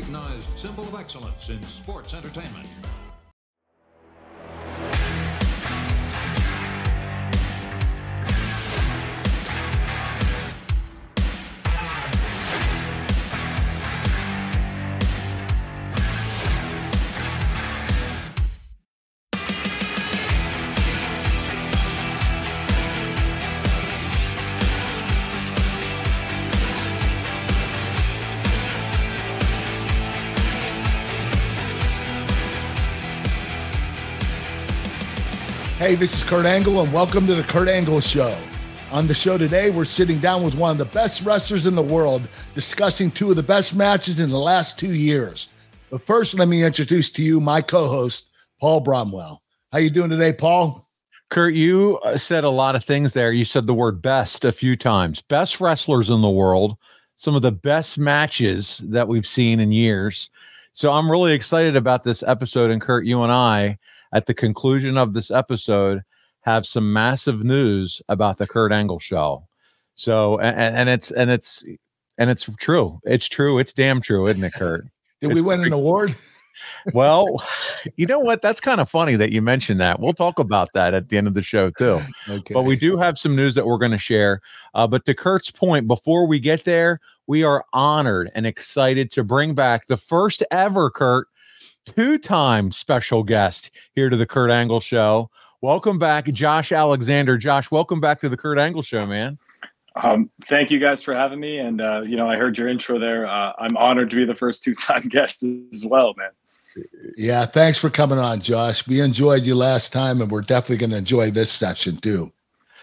recognized symbol of excellence in sports entertainment. Hey, this is Kurt Angle, and welcome to the Kurt Angle Show. On the show today, we're sitting down with one of the best wrestlers in the world, discussing two of the best matches in the last 2 years. But first, let me introduce to you my co-host, Paul Bromwell. How you doing today, Paul? Kurt, you said a lot of things there. You said the word best a few times. Best wrestlers in the world, some of the best matches that we've seen in years. So I'm really excited about this episode, and Kurt, you and I, at the conclusion of this episode, have some massive news about the Kurt Angle Show. So, and it's true. It's true. It's damn true, isn't it, Kurt? Did we win an award? Well, you know what? That's kind of funny that you mentioned that. We'll talk about that at the end of the show too. Okay. But we do have some news that we're going to share. But to Kurt's point, before we get there, we are honored and excited to bring back the first ever, Kurt, two-time special guest here to the Kurt Angle Show. Welcome back, Josh Alexander. Josh, welcome back to the Kurt Angle Show, man. Thank you guys for having me. And, I heard your intro there. I'm honored to be the first two-time guest as well, man. Yeah, thanks for coming on, Josh. We enjoyed you last time, and we're definitely going to enjoy this session too.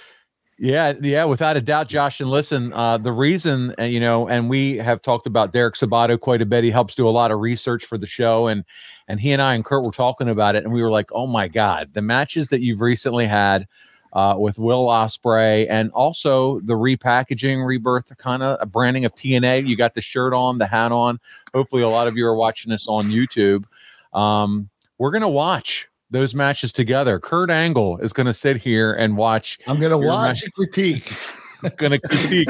Yeah, without a doubt, Josh. And listen, the reason, and we have talked about Derek Sabato quite a bit. He helps do a lot of research for the show, and he and I and Kurt were talking about it, and we were like, oh my God, the matches that you've recently had with Will Ospreay, and also the repackaging, rebirth, kind of branding of TNA. You got the shirt on, the hat on. Hopefully a lot of you are watching this on YouTube. We're going to watch those matches together. Kurt Angle is going to sit here and watch. I'm going to watch and critique. I'm going to critique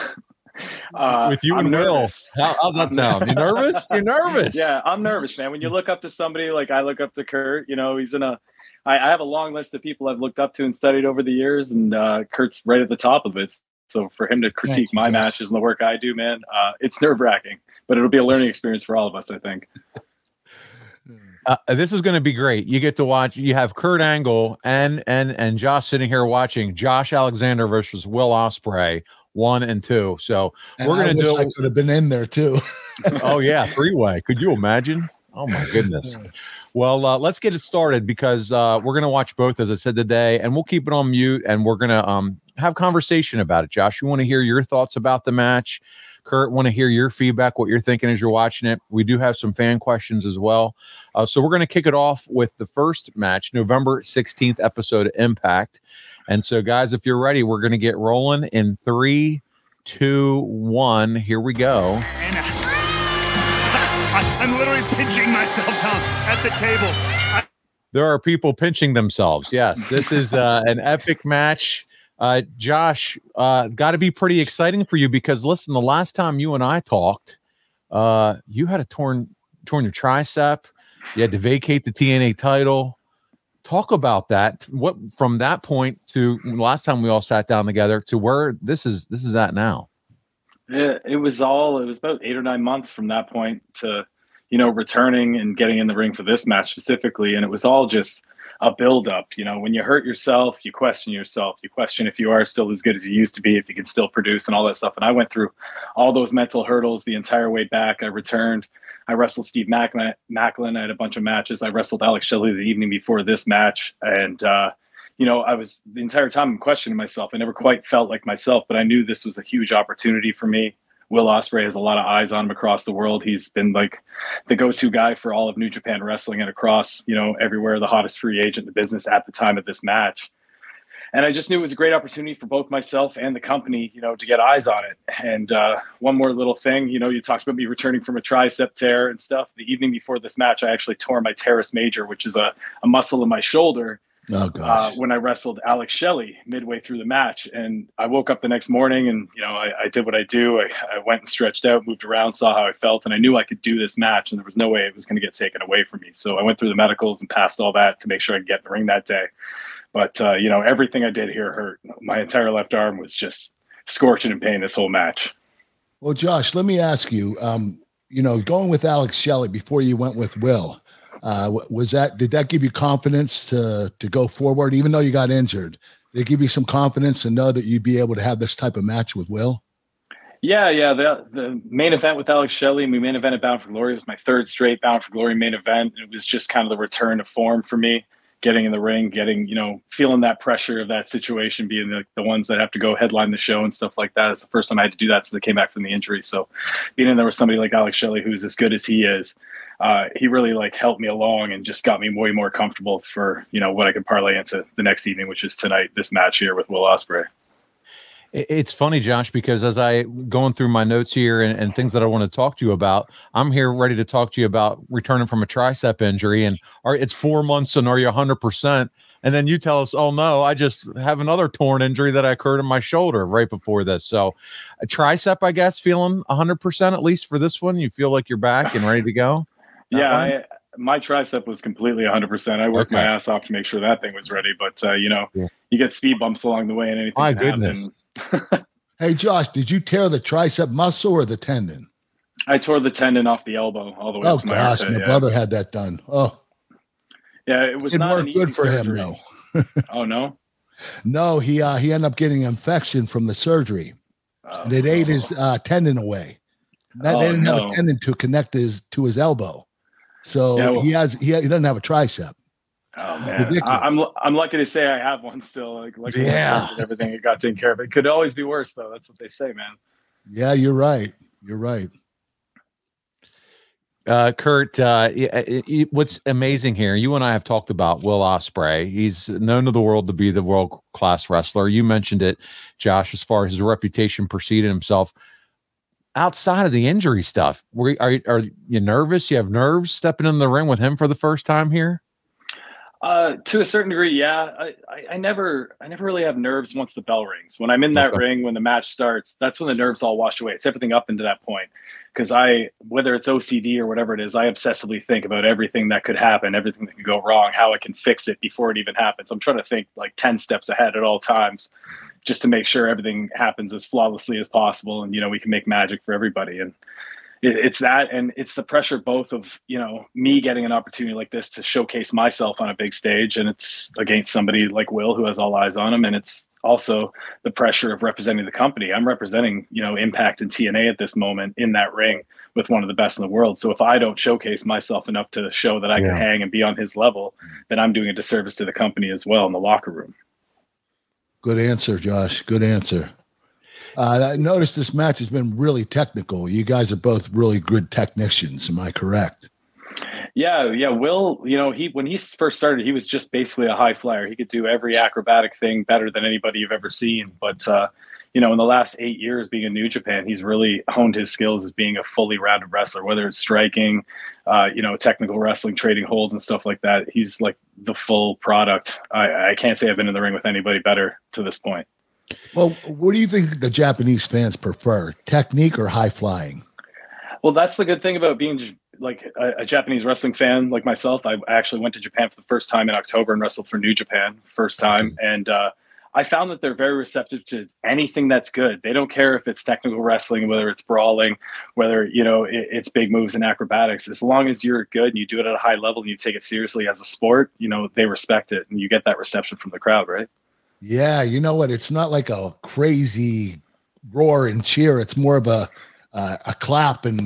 with you I'm and nervous. Will. How's that sound? You nervous? You're nervous. Yeah, I'm nervous, man. When you look up to somebody like I look up to Kurt, he's I have a long list of people I've looked up to and studied over the years, and Kurt's right at the top of it. So for him to critique my matches and the work I do, man, it's nerve-wracking, but it'll be a learning experience for all of us, I think. This is going to be great. You get to watch. You have Kurt Angle and Josh sitting here watching Josh Alexander versus Will Ospreay 1 and 2. So and we're going to do. I could have been in there too. Oh yeah, 3-way. Could you imagine? Oh my goodness. Well, let's get it started because we're going to watch both, as I said today, and we'll keep it on mute, and we're going to have conversation about it. Josh, we want to hear your thoughts about the match. Kurt, want to hear your feedback, what you're thinking as you're watching it. We do have some fan questions as well. So we're going to kick it off with the first match, November 16th episode of Impact. And so, guys, if you're ready, we're going to get rolling in 3, 2, 1. Here we go. And I'm literally pinching myself down at the table. There are people pinching themselves. Yes, this is an epic match. Josh, got to be pretty exciting for you because listen, the last time you and I talked, you had a torn your tricep. You had to vacate the TNA title. Talk about that. What from that point to last time we all sat down together to where this is at now. It was about 8 or 9 months from that point to, returning and getting in the ring for this match specifically. And it was all just a buildup. When you hurt yourself, you question yourself. You question if you are still as good as you used to be, if you can still produce and all that stuff. And I went through all those mental hurdles the entire way back. I returned. I wrestled Steve Macklin. I had a bunch of matches. I wrestled Alex Shelley the evening before this match. And, I was the entire time questioning myself. I never quite felt like myself, but I knew this was a huge opportunity for me. Will Ospreay has a lot of eyes on him across the world. He's been like the go-to guy for all of New Japan Wrestling and across, everywhere, the hottest free agent in the business at the time of this match. And I just knew it was a great opportunity for both myself and the company, to get eyes on it. And one more little thing, you talked about me returning from a tricep tear and stuff. The evening before this match, I actually tore my teres major, which is a muscle in my shoulder. Oh gosh. when I wrestled Alex Shelley midway through the match. And I woke up the next morning and, I did what I do. I went and stretched out, moved around, saw how I felt, and I knew I could do this match and there was no way it was going to get taken away from me. So I went through the medicals and passed all that to make sure I could get in the ring that day. But, everything I did here hurt. My entire left arm was just scorching in pain this whole match. Well, Josh, let me ask you, going with Alex Shelley before you went with Will, did that give you confidence to go forward, even though you got injured? Did it give you some confidence to know that you'd be able to have this type of match with Will? Yeah. The main event with Alex Shelley, we main evented Bound for Glory. It was my third straight Bound for Glory main event. It was just kind of the return to form for me, getting in the ring, feeling that pressure of that situation, being the ones that have to go headline the show and stuff like that. It's the first time I had to do that since I came back from the injury. So being in there with somebody like Alex Shelley, who's as good as he is, he really helped me along and just got me way more comfortable for, what I could parlay into the next evening, which is tonight, this match here with Will Ospreay. It's funny, Josh, because as I going through my notes here and things that I want to talk to you about, I'm here ready to talk to you about returning from a tricep injury. And it's 4 months and are you 100%? And then you tell us, oh no, I just have another torn injury that occurred in my shoulder right before this. So a tricep, I guess, feeling 100% at least for this one. You feel like you're back and ready to go? Yeah, my tricep was completely 100%. I worked my ass off to make sure that thing was ready. But, you get speed bumps along the way and anything My can goodness. happen. Hey, Josh, did you tear the tricep muscle or the tendon? I tore the tendon off the elbow all the way up to my armpit. My brother had that done. Oh, yeah, it was didn't not work good for surgery. him, though. Oh, no? No, he ended up getting an infection from the surgery. And it ate his tendon away. They didn't have a tendon to connect to his elbow. So he doesn't have a tricep. Oh man, I'm lucky to say I have one still. Everything it got taken care of. It could always be worse, though. That's what they say, man. Yeah, you're right. You're right. Kurt, what's amazing here, you and I have talked about Will Ospreay. He's known to the world to be the world-class wrestler. You mentioned it, Josh, as far as his reputation preceded himself. Outside of the injury stuff, are you nervous? You have nerves stepping in the ring with him for the first time here? To a certain degree, yeah. I never really have nerves once the bell rings. When I'm in that ring, when the match starts, that's when the nerves all wash away. It's everything up into that point. Because whether it's OCD or whatever it is, I obsessively think about everything that could happen, everything that could go wrong, how I can fix it before it even happens. I'm trying to think 10 steps ahead at all times, just to make sure everything happens as flawlessly as possible. And, we can make magic for everybody. And it's that, and it's the pressure both of, me getting an opportunity like this to showcase myself on a big stage, and it's against somebody like Will who has all eyes on him. And it's also the pressure of representing the company. I'm representing, Impact and TNA at this moment in that ring with one of the best in the world. So if I don't showcase myself enough to show that I can hang and be on his level, then I'm doing a disservice to the company as well in the locker room. Good answer, Josh. Good answer. I noticed this match has been really technical. You guys are both really good technicians. Am I correct? Yeah. Will, when he first started, he was just basically a high flyer. He could do every acrobatic thing better than anybody you've ever seen. But, in the last 8 years being in New Japan, he's really honed his skills as being a fully rounded wrestler, whether it's striking, technical wrestling, trading holds and stuff like that. He's like the full product. I can't say I've been in the ring with anybody better to this point. Well, what do you think the Japanese fans prefer, technique or high flying? Well, that's the good thing about being like a Japanese wrestling fan like myself. I actually went to Japan for the first time in October and wrestled for New Japan first time. And I found that they're very receptive to anything that's good. They don't care if it's technical wrestling, whether it's brawling, whether, it's big moves and acrobatics. As long as you're good and you do it at a high level and you take it seriously as a sport, they respect it and you get that reception from the crowd, right? Yeah, you know what? It's not like a crazy roar and cheer. It's more of a clap and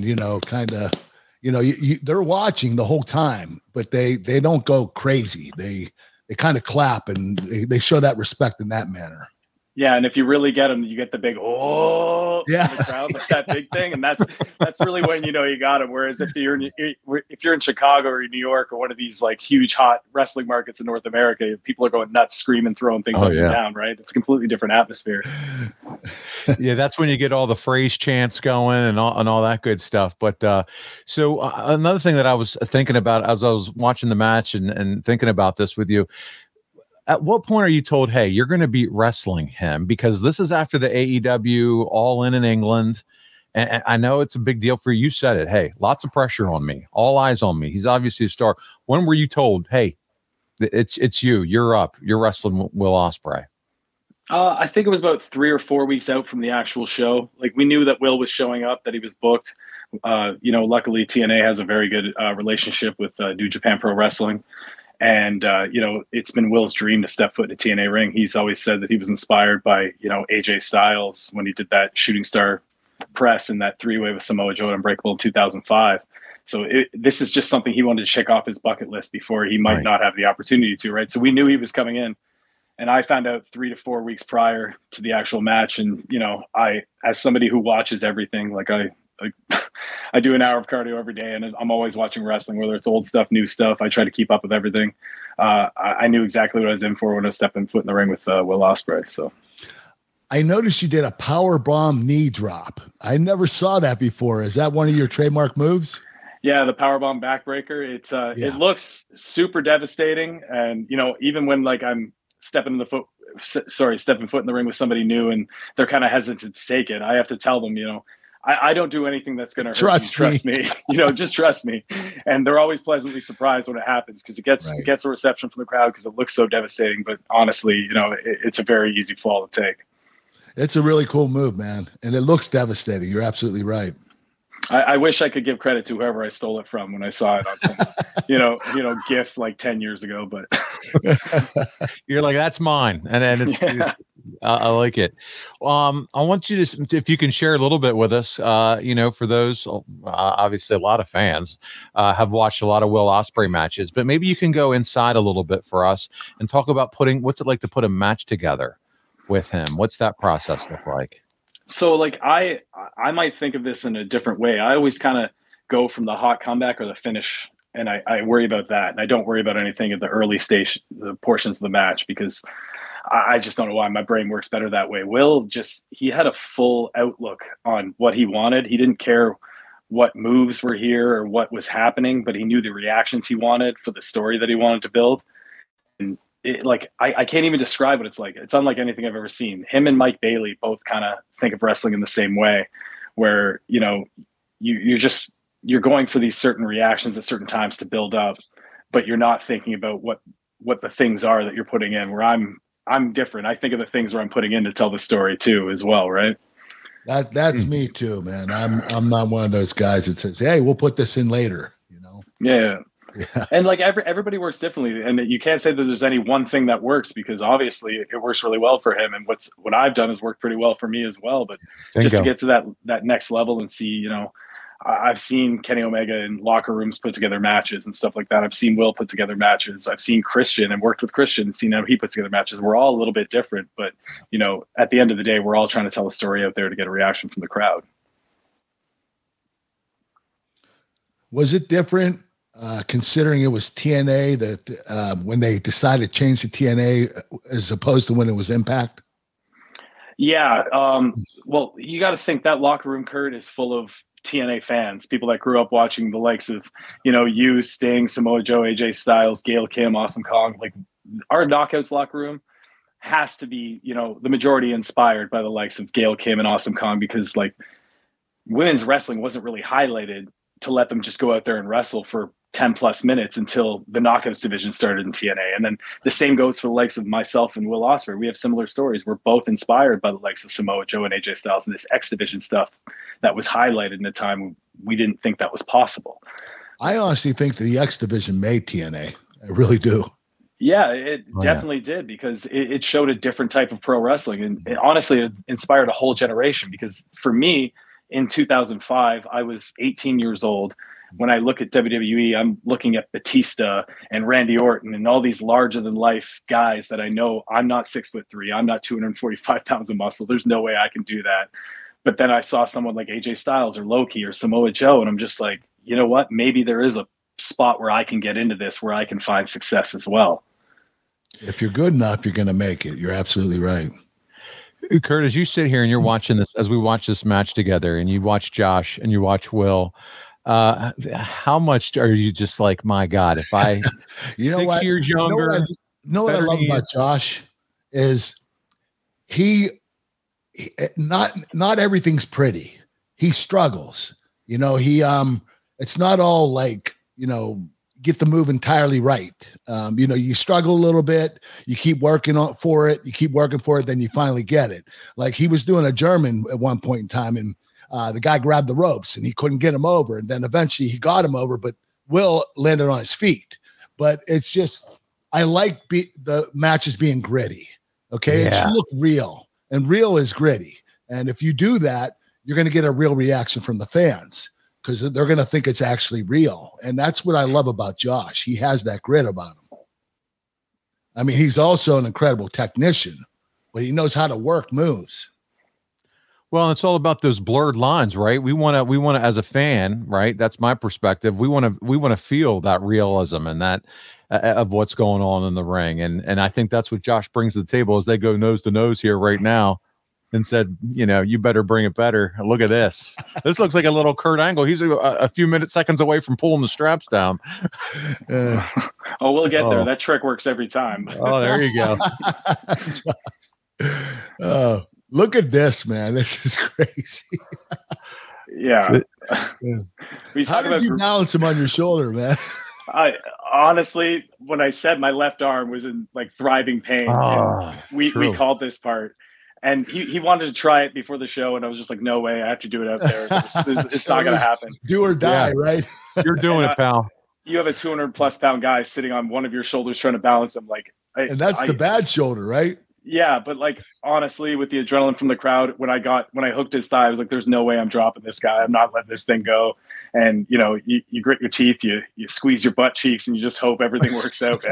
they're watching the whole time, but they don't go crazy. They kind of clap and they show that respect in that manner. Yeah, and if you really get them, you get the big from the crowd, like that big thing, and that's really when you got them. Whereas if you're in Chicago or New York or one of these like huge hot wrestling markets in North America, people are going nuts, screaming, throwing things up and down. Right? It's a completely different atmosphere. Yeah, that's when you get all the phrase chants going and all that good stuff. But so another thing that I was thinking about as I was watching the match and thinking about this with you. At what point are you told, hey, you're going to be wrestling him? Because this is after the AEW All In England. And I know it's a big deal for you. You said it. Hey, lots of pressure on me. All eyes on me. He's obviously a star. When were you told, hey, it's you. You're up. You're wrestling Will Ospreay? I think it was about 3 or 4 weeks out from the actual show. Like, we knew that Will was showing up, that he was booked. Luckily TNA has a very good relationship with New Japan Pro Wrestling. And, it's been Will's dream to step foot in a TNA ring. He's always said that he was inspired by, AJ Styles when he did that shooting star press in that 3-way with Samoa Joe at Unbreakable in 2005. So this is just something he wanted to check off his bucket list before he might not have the opportunity to, right? So we knew he was coming in. And I found out 3 to 4 weeks prior to the actual match. And, I, as somebody who watches everything, like I do an hour of cardio every day, and I'm always watching wrestling, whether it's old stuff, new stuff. I try to keep up with everything. I knew exactly what I was in for when I was stepping foot in the ring with Will Ospreay. So I noticed you did a power bomb knee drop. I never saw that before. Is that one of your trademark moves? Yeah, the powerbomb backbreaker. It looks super devastating, and even when I'm stepping foot in the ring with somebody new and they're kind of hesitant to take it, I have to tell them, I don't do anything that's going to hurt you. Trust me. Just trust me. And they're always pleasantly surprised when it happens, because it gets a reception from the crowd because it looks so devastating. But honestly, it's a very easy fall to take. It's a really cool move, man. And it looks devastating. You're absolutely right. I wish I could give credit to whoever I stole it from when I saw it on some, GIF like 10 years ago, but you're like, that's mine. And it's, I like it. I want you to, if you can share a little bit with us, for those, obviously a lot of fans have watched a lot of Will Ospreay matches, but maybe you can go inside a little bit for us and talk about what's it like to put a match together with him? What's that process look like? So I might think of this in a different way. I always kind of go from the hot comeback or the finish, and I worry about that. And I don't worry about anything at the early stage, the portions of the match, because I just don't know why my brain works better that way. Will he had a full outlook on what he wanted. He didn't care what moves were here or what was happening, but he knew the reactions he wanted for the story that he wanted to build. And I can't even describe what it's like. It's unlike anything I've ever seen. Him and Mike Bailey both kind of think of wrestling in the same way, where, you're going for these certain reactions at certain times to build up, but you're not thinking about what the things are that you're putting in. Where I'm different. I think of the things where I'm putting in to tell the story too, as well. Right. That's me too, man. I'm not one of those guys that says, hey, we'll put this in later, Yeah. And everybody works differently, and you can't say that there's any one thing that works, because obviously it works really well for him, and what I've done has worked pretty well for me as well. But just to get to that next level and see, I've seen Kenny Omega in locker rooms put together matches and stuff like that. I've seen Will put together matches. I've seen Christian and worked with Christian and seen how he puts together matches. We're all a little bit different, but at the end of the day, we're all trying to tell a story out there to get a reaction from the crowd. Was it different? Considering it was TNA that when they decided to change to TNA as opposed to when it was Impact? Yeah. Well, you got to think that locker room, Kurt, is full of TNA fans, people that grew up watching the likes of, you, Sting, Samoa Joe, AJ Styles, Gail Kim, Awesome Kong. Like, our Knockouts locker room has to be, the majority inspired by the likes of Gail Kim and Awesome Kong, because women's wrestling wasn't really highlighted to let them just go out there and wrestle for 10 plus minutes until the Knockouts division started in TNA. And then the same goes for the likes of myself and Will Ospreay. We have similar stories. We're both inspired by the likes of Samoa Joe and AJ Styles and this X division stuff that was highlighted in a time we didn't think that was possible. I honestly think that the X division made TNA. I really do. Yeah, it definitely did, because it showed a different type of pro wrestling. And honestly, it inspired a whole generation, because for me in 2005, I was 18 years old. When I look at WWE, I'm looking at Batista and Randy Orton and all these larger than life guys that I know. I'm not 6'3". I'm not 245 pounds of muscle. There's no way I can do that. But then I saw someone like AJ Styles or Loki or Samoa Joe, and I'm just like, you know what? Maybe there is a spot where I can get into this, where I can find success as well. If you're good enough, you're going to make it. You're absolutely right. Kurt, as you sit here and you're watching this, as we watch this match together, and you watch Josh and you watch Will, how much are you just like, my God, if I 6 years younger, know what I love about Josh is he not everything's pretty. He struggles. You know, it's not all like, you know, get the move entirely right. You know, you struggle a little bit, you keep working for it, then you finally get it. Like he was doing a German at one point in time, and the guy grabbed the ropes and he couldn't get him over. And then eventually he got him over, but Will landed on his feet. But it's just, I like the matches being gritty. Okay. It should look real, and real is gritty. And if you do that, you're going to get a real reaction from the fans, because they're going to think it's actually real. And that's what I love about Josh. He has that grit about him. I mean, he's also an incredible technician, but he knows how to work moves. Well, it's all about those blurred lines, right? We want to, as a fan, right? That's my perspective. We want to feel that realism and that of what's going on in the ring. And I think that's what Josh brings to the table as they go nose to nose here right now. And said, you know, you better bring it better. Look at this. This looks like a little Kurt Angle. He's a few seconds away from pulling the straps down. We'll get there. That trick works every time. Oh, there you go. Look at this, man. This is crazy. Yeah. How did you balance him on your shoulder, man? I honestly, when I said my left arm was in like thriving pain, we called this part. And he wanted to try it before the show, and I was just like, no way, I have to do it out there. It's not going to happen. Do or die, right? You're doing it, pal. You have a 200+ pound guy sitting on one of your shoulders trying to balance him. And that's the bad shoulder, right? Yeah, but like honestly, with the adrenaline from the crowd, when I hooked his thigh, I was like, "There's no way I'm dropping this guy. I'm not letting this thing go." And you know, you grit your teeth, you squeeze your butt cheeks, and you just hope everything works out,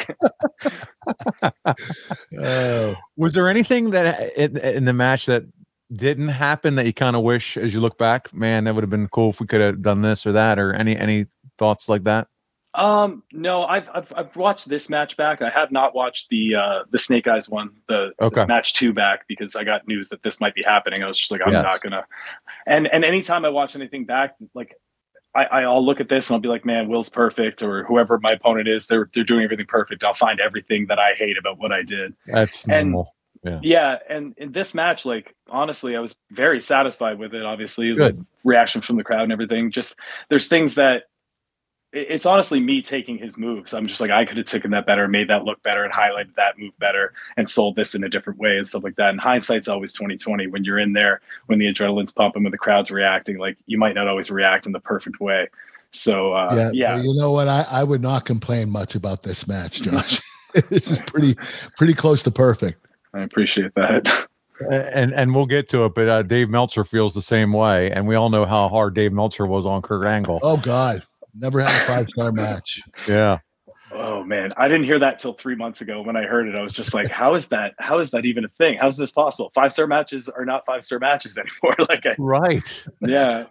man. Was there anything that in the match that didn't happen that you kind of wish, as you look back, man, that would have been cool if we could have done this or that, or any thoughts like that? No, I've watched this match back. I have not watched the Snake Eyes one, the match 2 back, because I got news that this might be happening. I was just like, I'm not gonna. And anytime I watch anything back, like I'll look at this and I'll be like, man, Will's perfect, or whoever my opponent is, they're doing everything perfect. I'll find everything that I hate about what I did. That's normal. Yeah. And in this match, like, honestly, I was very satisfied with it. Obviously, good the reaction from the crowd and everything. Just there's things that. It's honestly me taking his moves. I'm just like, I could have taken that better, made that look better, and highlighted that move better, and sold this in a different way and stuff like that. And hindsight's always 20/20. When you're in there, when the adrenaline's pumping, when the crowd's reacting, like you might not always react in the perfect way. So yeah. You know what? I would not complain much about this match, Josh. This is pretty close to perfect. I appreciate that. And we'll get to it, but Dave Meltzer feels the same way, and we all know how hard Dave Meltzer was on Kurt Angle. Oh God. Never had a 5-star match. Yeah. Oh man, I didn't hear that till 3 months ago. When I heard it, I was just like, "How is that? How is that even a thing? How is this possible? 5-star matches are not 5-star matches anymore." Right. Yeah.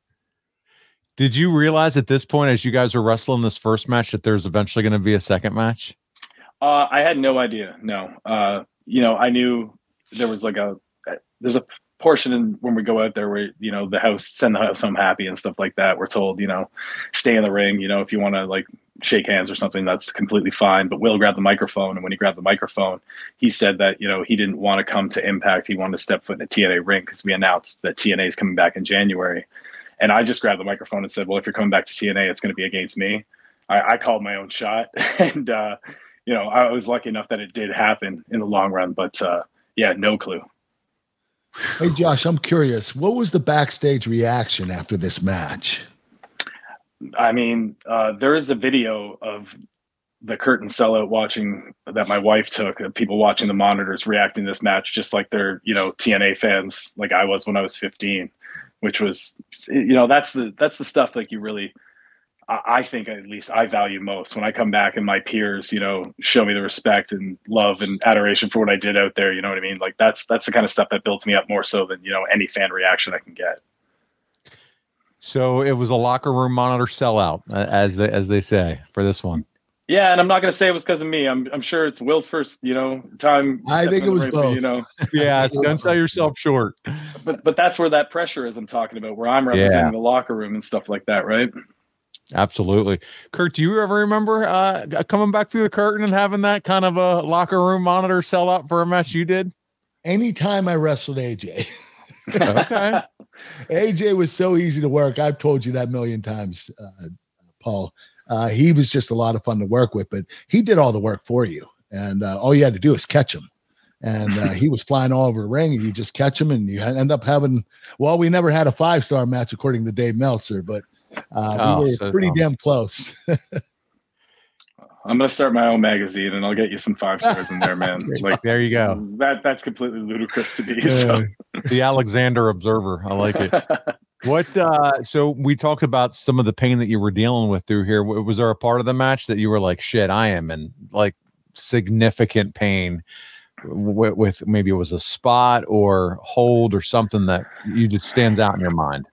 Did you realize at this point, as you guys were wrestling this first match, that there's eventually going to be a second match? I had no idea. No. You know, I knew there was there's a portion in when we go out there where, you know, send the house home happy and stuff like that. We're told, you know, stay in the ring, you know, if you want to like shake hands or something, that's completely fine. But Will grabbed the microphone, and when he grabbed the microphone, he said that, you know, he didn't want to come to Impact. He wanted to step foot in a TNA ring, because we announced that TNA is coming back in January. And I just grabbed the microphone and said, well, if you're coming back to TNA, it's going to be against me. I called my own shot. And, you know, I was lucky enough that it did happen in the long run, but yeah, no clue. Hey, Josh, I'm curious. What was the backstage reaction after this match? I mean, there is a video of the curtain sellout watching that my wife took, people watching the monitors reacting to this match, just like they're, you know, TNA fans like I was when I was 15, which was, you know, that's the stuff like you really, I think at least I value most when I come back and my peers, you know, show me the respect and love and adoration for what I did out there. You know what I mean? Like that's the kind of stuff that builds me up more so than, you know, any fan reaction I can get. So it was a locker room monitor sellout, as they say, for this one. Yeah, and I'm not going to say it was because of me. I'm sure it's Will's first, you know, time. I think it was both. You know, yeah, don't sell yourself short. But that's where that pressure is I'm talking about, where I'm representing the locker room and stuff like that, right? Absolutely. Kurt, do you ever remember coming back through the curtain and having that kind of a locker room monitor sell out for a match you did? Anytime I wrestled AJ. Okay. AJ was so easy to work. I've told you that a million times, Paul. He was just a lot of fun to work with, but he did all the work for you. And all you had to do is catch him. And he was flying all over the ring, and you just catch him, and you end up having, well, we never had a 5-star match according to Dave Meltzer, but we were pretty damn close. I'm going to start my own magazine, and I'll get you some 5 stars in there, man. Like, there you go. That's completely ludicrous to me. So. The Alexander Observer. I like it. What? So we talked about some of the pain that you were dealing with through here. Was there a part of the match that you were like, shit, I am in like significant pain with maybe it was a spot or hold or something that you just stands out in your mind?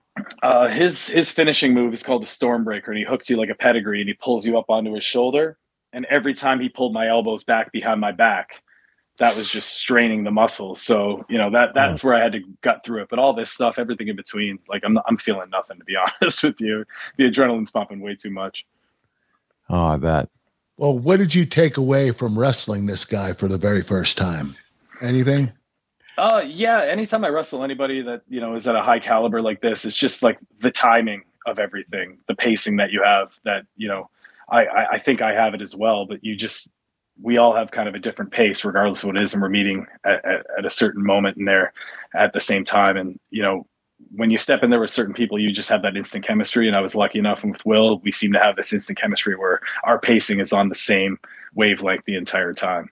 His finishing move is called the Stormbreaker, and he hooks you like a pedigree, and he pulls you up onto his shoulder. And every time he pulled my elbows back behind my back, that was just straining the muscles. So, that's where I had to gut through it. But all this stuff, everything in between, like I'm feeling nothing, to be honest with you. The adrenaline's pumping way too much. Oh, I bet. Well, what did you take away from wrestling this guy for the very first time? Anything? Yeah. Anytime I wrestle anybody that, is at a high caliber like this, it's just like the timing of everything, the pacing that you have that, I think I have it as well, but we all have kind of a different pace regardless of what it is. And we're meeting at a certain moment in there at the same time. And, when you step in there with certain people, you just have that instant chemistry. And I was lucky enough, and with Will, we seem to have this instant chemistry where our pacing is on the same wavelength the entire time.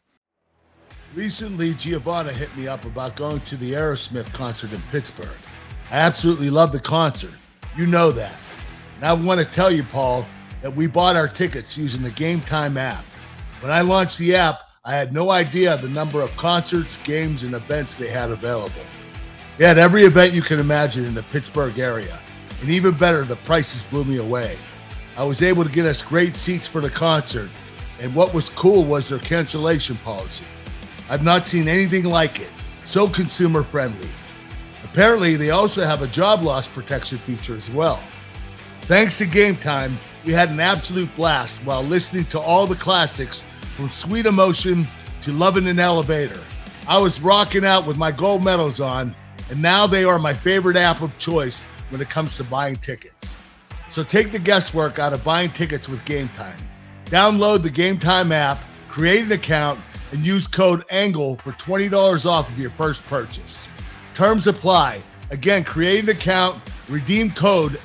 Recently, Giovanna hit me up about going to the Aerosmith concert in Pittsburgh. I absolutely love the concert. You know that. And I want to tell you, Paul, that we bought our tickets using the Game Time app. When I launched the app, I had no idea the number of concerts, games, and events they had available. They had every event you can imagine in the Pittsburgh area. And even better, the prices blew me away. I was able to get us great seats for the concert, and what was cool was their cancellation policy. I've not seen anything like it. So consumer friendly. Apparently, they also have a job loss protection feature as well. Thanks to Game Time, we had an absolute blast while listening to all the classics from Sweet Emotion to Lovin' an Elevator. I was rocking out with my gold medals on, and now they are my favorite app of choice when it comes to buying tickets. So take the guesswork out of buying tickets with Game Time. Download the Game Time app, create an account, and use code ANGLE for $20 off of your first purchase. Terms apply. Again, create an account, redeem code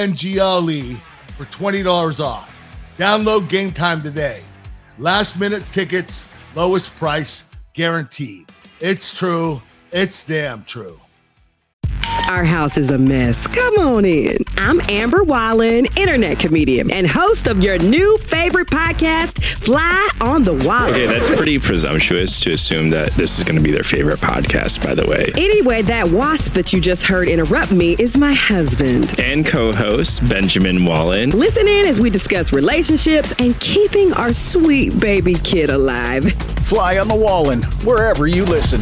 ANGLE for $20 off. Download Game Time today. Last minute tickets, lowest price, guaranteed. It's true. It's damn true. Our house is a mess. Come on in. I'm Amber Wallen, internet comedian and host of your new favorite podcast, Fly on the Wall. Okay, that's pretty presumptuous to assume that this is going to be their favorite podcast, by the way. Anyway, that wasp that you just heard interrupt me is my husband. And co-host, Benjamin Wallen. Listen in as we discuss relationships and keeping our sweet baby kid alive. Fly on the Wallen, wherever you listen.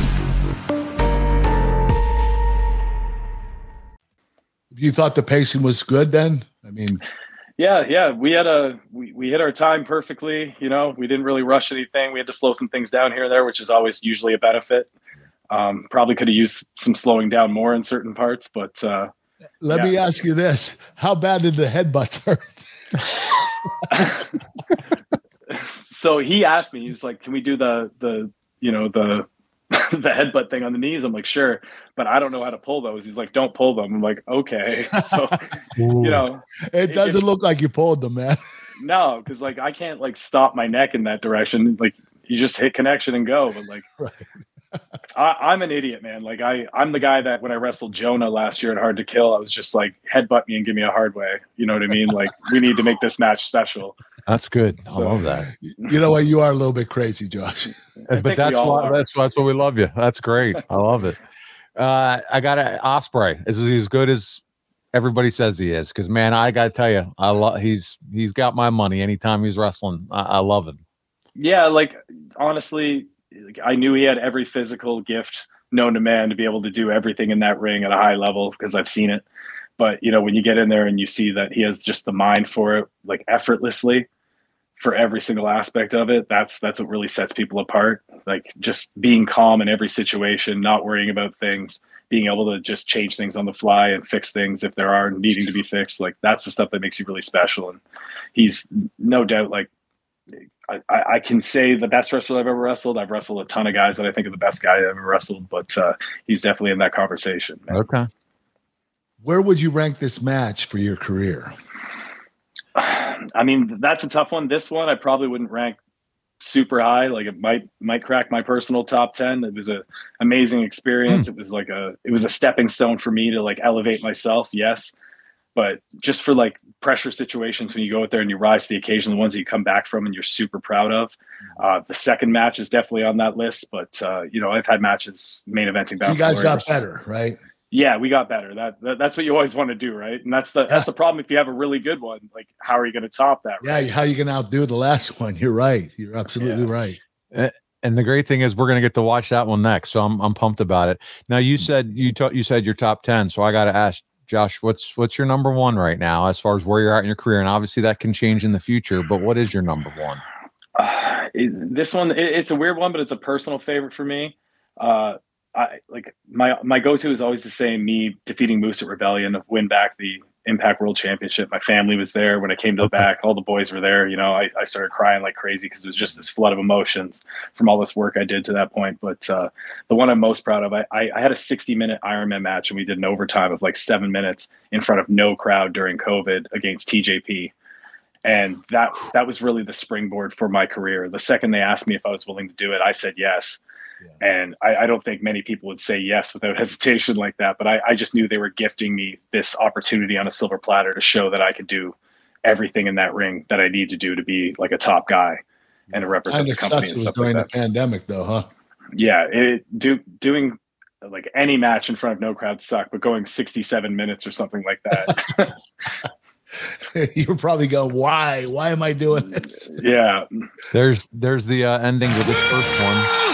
You thought the pacing was good then? I mean, yeah, we had we hit our time perfectly. We didn't really rush anything. We had to slow some things down here and there, which is always usually a benefit. Probably could have used some slowing down more in certain parts, but let me ask you this: how bad did the headbutts hurt? So he asked me. He was like, "Can we do the the headbutt thing on the knees?" I'm like, "Sure." But I don't know how to pull those. He's like, "Don't pull them." I'm like, "Okay." So, it doesn't look like you pulled them, man. No, because like I can't like stop my neck in that direction. Like you just hit connection and go. But like, right. I'm an idiot, man. Like I'm the guy that when I wrestled Jonah last year at Hard to Kill, I was just like, headbutt me and give me a hard way. You know what I mean? Like we need to make this match special. That's good. I love that. You know what? You are a little bit crazy, Josh. But that's why we love you. That's great. I love it. I got Ospreay. Is he as good as everybody says he is? Because man, I got to tell you, he's got my money anytime he's wrestling. I love him. Yeah, like honestly, I knew he had every physical gift known to man to be able to do everything in that ring at a high level because I've seen it. But, you know, when you get in there and you see that he has just the mind for it, like effortlessly for every single aspect of it, that's what really sets people apart. Like just being calm in every situation, not worrying about things, being able to just change things on the fly and fix things if there are needing to be fixed. Like that's the stuff that makes you really special. And he's no doubt, like, I can say the best wrestler I've ever wrestled. I've wrestled a ton of guys that I think are the best guy I've ever wrestled, but he's definitely in that conversation, man. Okay. Where would you rank this match for your career? I mean, that's a tough one. This one, I probably wouldn't rank super high. Like it might crack my personal top 10. It was an amazing experience. It was it was a stepping stone for me to like elevate myself. Yes. But just for like pressure situations, when you go out there and you rise to the occasion, the ones that you come back from and you're super proud of, the second match is definitely on that list. But, you know, I've had matches main eventing. You guys got better, right? Yeah, we got better. That's what you always want to do, right? And that's the problem. If you have a really good one, like how are you going to top that? Yeah, right? how are you going to outdo the last one? You're right. You're absolutely right. And the great thing is we're going to get to watch that one next, so I'm pumped about it. Now you said you said your top 10, so I got to ask Josh, what's your number one right now as far as where you're at in your career? And obviously that can change in the future, but what is your number one? This one, it's a weird one, but it's a personal favorite for me. I like my go-to is always the same, me defeating Moose at Rebellion, win back the Impact World Championship. My family was there when I came to the back. All the boys were there. You know, I started crying like crazy because it was just this flood of emotions from all this work I did to that point. But the one I'm most proud of, I had a 60-minute Ironman match, and we did an overtime of like 7 minutes in front of no crowd during COVID against TJP. And that was really the springboard for my career. The second they asked me if I was willing to do it, I said yes. Yeah. And I don't think many people would say yes without hesitation like that. But I just knew they were gifting me this opportunity on a silver platter to show that I could do everything in that ring that I need to do to be like a top guy and to represent the company. It was during the pandemic though, huh? Yeah. Doing like any match in front of no crowd sucked, but going 67 minutes or something like that. You're probably going, why am I doing this? Yeah. There's the ending to this first one.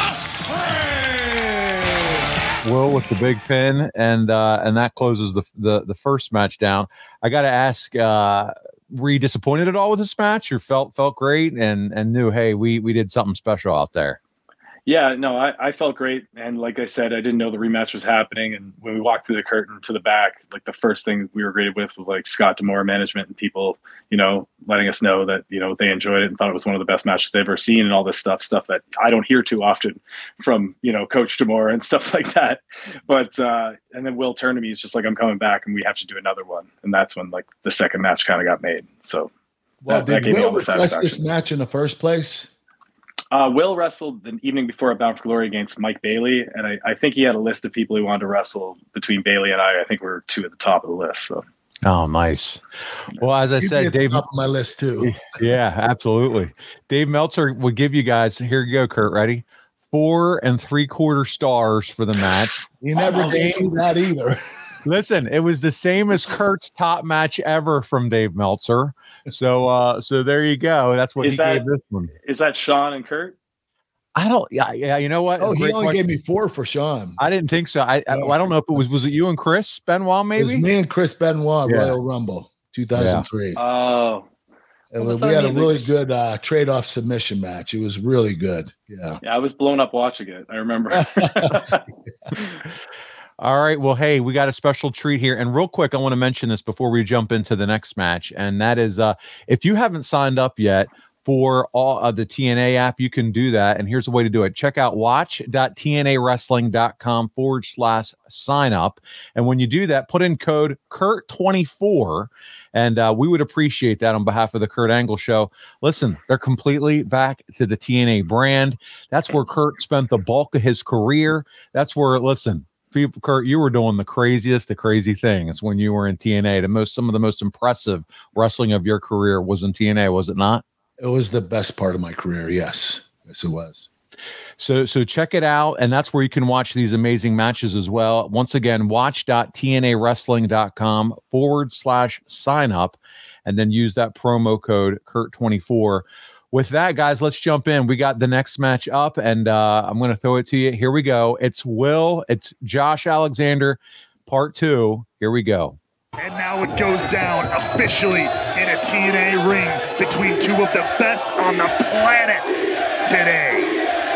Will with the big pin, and that closes the first match down. I got to ask, were you disappointed at all with this match, or felt great and knew, hey, we did something special out there? Yeah, no, I felt great. And like I said, I didn't know the rematch was happening. And when we walked through the curtain to the back, like the first thing we were greeted with was like Scott D'Amore management and people, you know, letting us know that, you know, they enjoyed it and thought it was one of the best matches they've ever seen and all this stuff that I don't hear too often from, you know, Coach D'Amore and stuff like that. But, and then Will turned to me, he's just like, I'm coming back and we have to do another one. And that's when like the second match kind of got made. So that gave me all the satisfaction. This match in the first place? Will wrestled the evening before at Bound for Glory against Mike Bailey, and I think he had a list of people he wanted to wrestle between Bailey and I. I think we're two at the top of the list. So, oh, nice. Well, as I said, Dave, top of my list too. Yeah, absolutely. Dave Meltzer will give you guys. Here you go, Kurt. Ready? 4 3/4 stars for the match. You never gave me that either. Listen, it was the same as Kurt's top match ever from Dave Meltzer. So there you go. That's what gave this one. Is that Sean and Kurt? I don't. Yeah. You know what? Oh, he only gave me 4 for Sean. I didn't think so. I don't know if it was it you and Chris Benoit? Maybe it was me and Chris Benoit, Royal Rumble 2003. Yeah. Oh. We had a really good trade-off submission match. It was really good. Yeah. Yeah, I was blown up watching it. I remember. All right. Well, hey, we got a special treat here. And real quick, I want to mention this before we jump into the next match. And that is, if you haven't signed up yet for all the TNA app, you can do that. And here's the way to do it. Check out watch.tnawrestling.com/sign up. And when you do that, put in code Kurt24. And we would appreciate that on behalf of the Kurt Angle Show. Listen, they're completely back to the TNA brand. That's where Kurt spent the bulk of his career. That's where, listen, people, Kurt, you were doing the crazy things when you were in TNA. Some of the most impressive wrestling of your career was in TNA, was it not? It was the best part of my career. Yes, it was. So check it out, and that's where you can watch these amazing matches as well. Once again, watch.tnawrestling.com/sign up, and then use that promo code Kurt24. With that, guys, let's jump in. We got the next match up, and I'm going to throw it to you. Here we go. It's Josh Alexander, part 2. Here we go. And now it goes down officially in a TNA ring between two of the best on the planet today.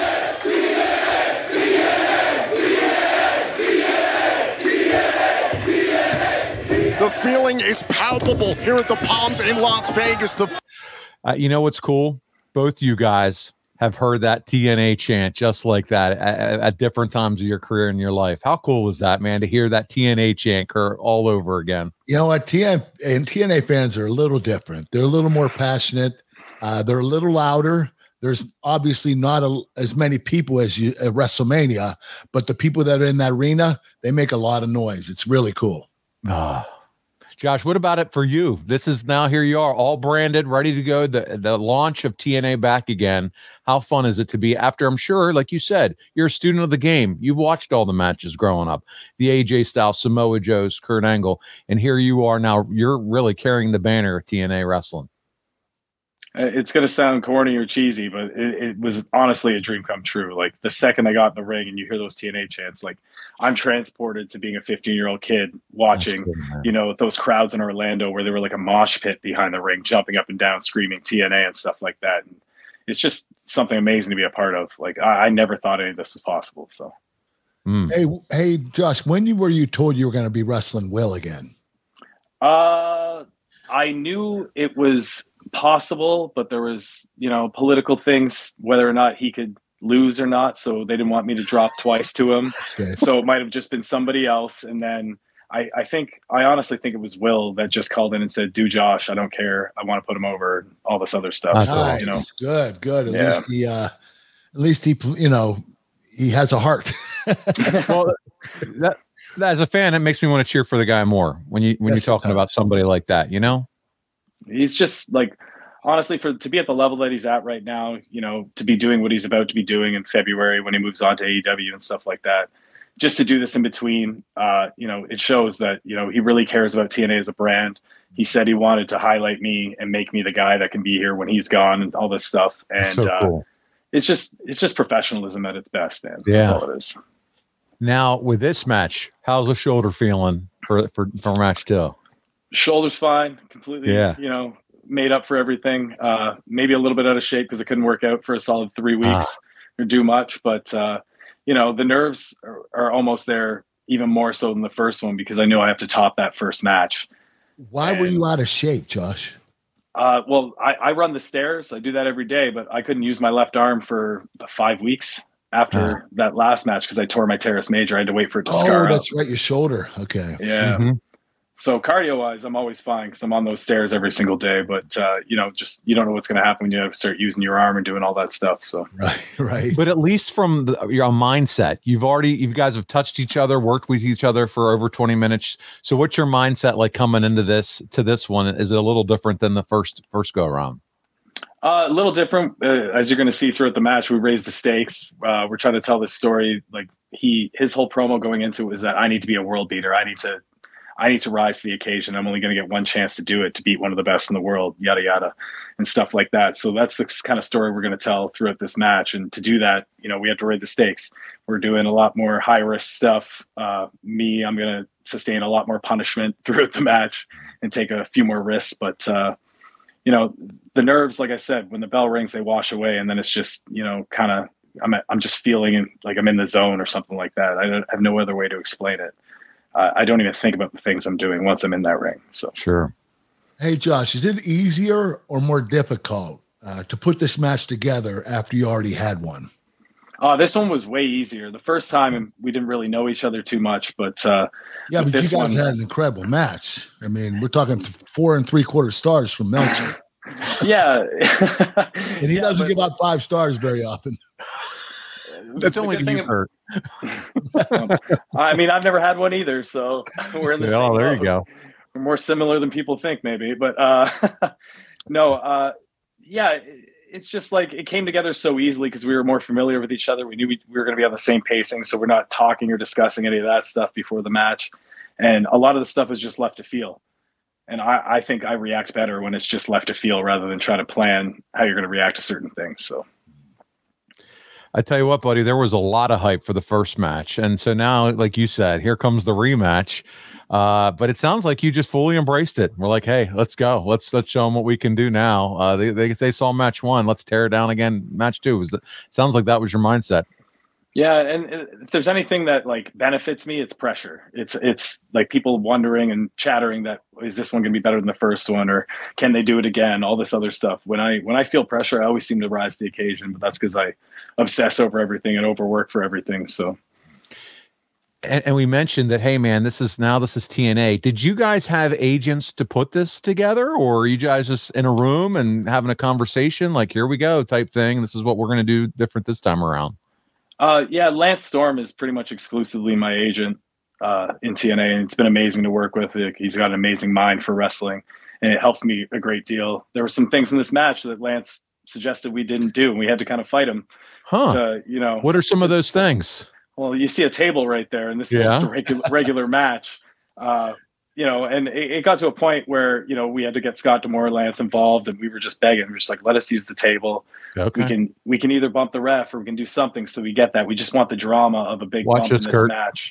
The feeling is palpable here at the Palms in Las Vegas. You know what's cool? Both you guys have heard that TNA chant just like that at different times of your career and your life. How cool was that, man, to hear that TNA chant all over again? You know what? TNA fans are a little different. They're a little more passionate. They're a little louder. There's obviously not as many people as you at WrestleMania, but the people that are in that arena, they make a lot of noise. It's really cool. Josh, what about it for you? This is now, here you are, all branded, ready to go. The launch of TNA back again. How fun is it to be after, I'm sure, like you said, you're a student of the game. You've watched all the matches growing up, the AJ Styles, Samoa Joe's, Kurt Angle, and here you are now. You're really carrying the banner of TNA wrestling. It's going to sound corny or cheesy, but it was honestly a dream come true. Like the second I got in the ring and you hear those TNA chants, like I'm transported to being a 15-year-old kid watching, those crowds in Orlando where they were like a mosh pit behind the ring, jumping up and down, screaming TNA and stuff like that. And it's just something amazing to be a part of. Like I never thought any of this was possible. So, Hey, Josh, when were you told you were going to be wrestling Will again? I knew it was possible, but there was, political things, whether or not he could lose or not. So they didn't want me to drop twice to him. Okay. So it might've just been somebody else. And then I honestly think it was Will that just called in and said, do Josh, I don't care. I want to put him over, all this other stuff. Nice. So, good. At least he, he has a heart. Well, that as a fan, it makes me want to cheer for the guy more when you're talking about somebody like that, He's just like, honestly, to be at the level that he's at right now, to be doing what he's about to be doing in February when he moves on to AEW and stuff like that, just to do this in between, it shows that, he really cares about TNA as a brand. He said he wanted to highlight me and make me the guy that can be here when he's gone and all this stuff. And so cool. It's just professionalism at its best, man. Yeah. That's all it is. Now with this match, how's the shoulder feeling for match 2? Shoulder's fine, completely, made up for everything. Maybe a little bit out of shape because it couldn't work out for a solid 3 weeks or do much. But, the nerves are almost there even more so than the first one because I knew I have to top that first match. Why were you out of shape, Josh? Well, I run the stairs. I do that every day, but I couldn't use my left arm for 5 weeks after that last match because I tore my teres major. I had to wait for it to scar up. That's right, your shoulder. Okay. Yeah. Mm-hmm. So cardio-wise, I'm always fine because I'm on those stairs every single day. But, you don't know what's going to happen when you start using your arm and doing all that stuff. So Right. But at least from your mindset, you guys have touched each other, worked with each other for over 20 minutes. So what's your mindset like coming into this one? Is it a little different than the first go around? A little different. As you're going to see throughout the match, we raised the stakes. We're trying to tell this story. Like his whole promo going into it was that I need to be a world beater. I need to rise to the occasion. I'm only going to get one chance to do it, to beat one of the best in the world, yada, yada, and stuff like that. So that's the kind of story we're going to tell throughout this match. And to do that, we have to raise the stakes. We're doing a lot more high risk stuff. I'm going to sustain a lot more punishment throughout the match and take a few more risks. But, the nerves, like I said, when the bell rings, they wash away. And then it's just, I'm just feeling like I'm in the zone or something like that. I have no other way to explain it. I don't even think about the things I'm doing once I'm in that ring. So sure. Hey, Josh, is it easier or more difficult to put this match together after you already had one? This one was way easier. The first time we didn't really know each other too much, but but you guys had an incredible match. I mean, we're talking 4 3/4 stars from Meltzer. Yeah, and he doesn't give out 5 stars very often. That's only you heard. I mean, I've never had one either, so we're in the same there boat. You go. We're more similar than people think, maybe, but no, it's just like it came together so easily because we were more familiar with each other. We knew we were going to be on the same pacing, so we're not talking or discussing any of that stuff before the match, and a lot of the stuff is just left to feel. And I think I react better when it's just left to feel rather than trying to plan how you're going to react to certain things. So. I tell you what, buddy, there was a lot of hype for the first match. And so now, like you said, here comes the rematch. But it sounds like you just fully embraced it. We're like, hey, let's go. Let's show them what we can do now. They saw match 1. Let's tear it down again. Match 2 sounds like that was your mindset. Yeah, and if there's anything that like benefits me, it's pressure. It's like people wondering and chattering that is this one going to be better than the first one, or can they do it again? All this other stuff. When I feel pressure, I always seem to rise to the occasion. But that's because I obsess over everything and overwork for everything. So. And we mentioned that, hey, man, this is TNA. Did you guys have agents to put this together, or are you guys just in a room and having a conversation like, here we go type thing? This is what we're going to do different this time around. Yeah, Lance Storm is pretty much exclusively my agent in TNA, and it's been amazing to work with. He's got an amazing mind for wrestling, and it helps me a great deal. There were some things in this match that Lance suggested we didn't do, and we had to kind of fight him. What are some of those things? Well, you see a table right there, and this is just a regular match. And it got to a point where, we had to get Scott D'Amore, Lance involved, and we were just begging. We're just like, let us use the table. Okay. We can either bump the ref or we can do something so we get that. We just want the drama of a big bump in this match.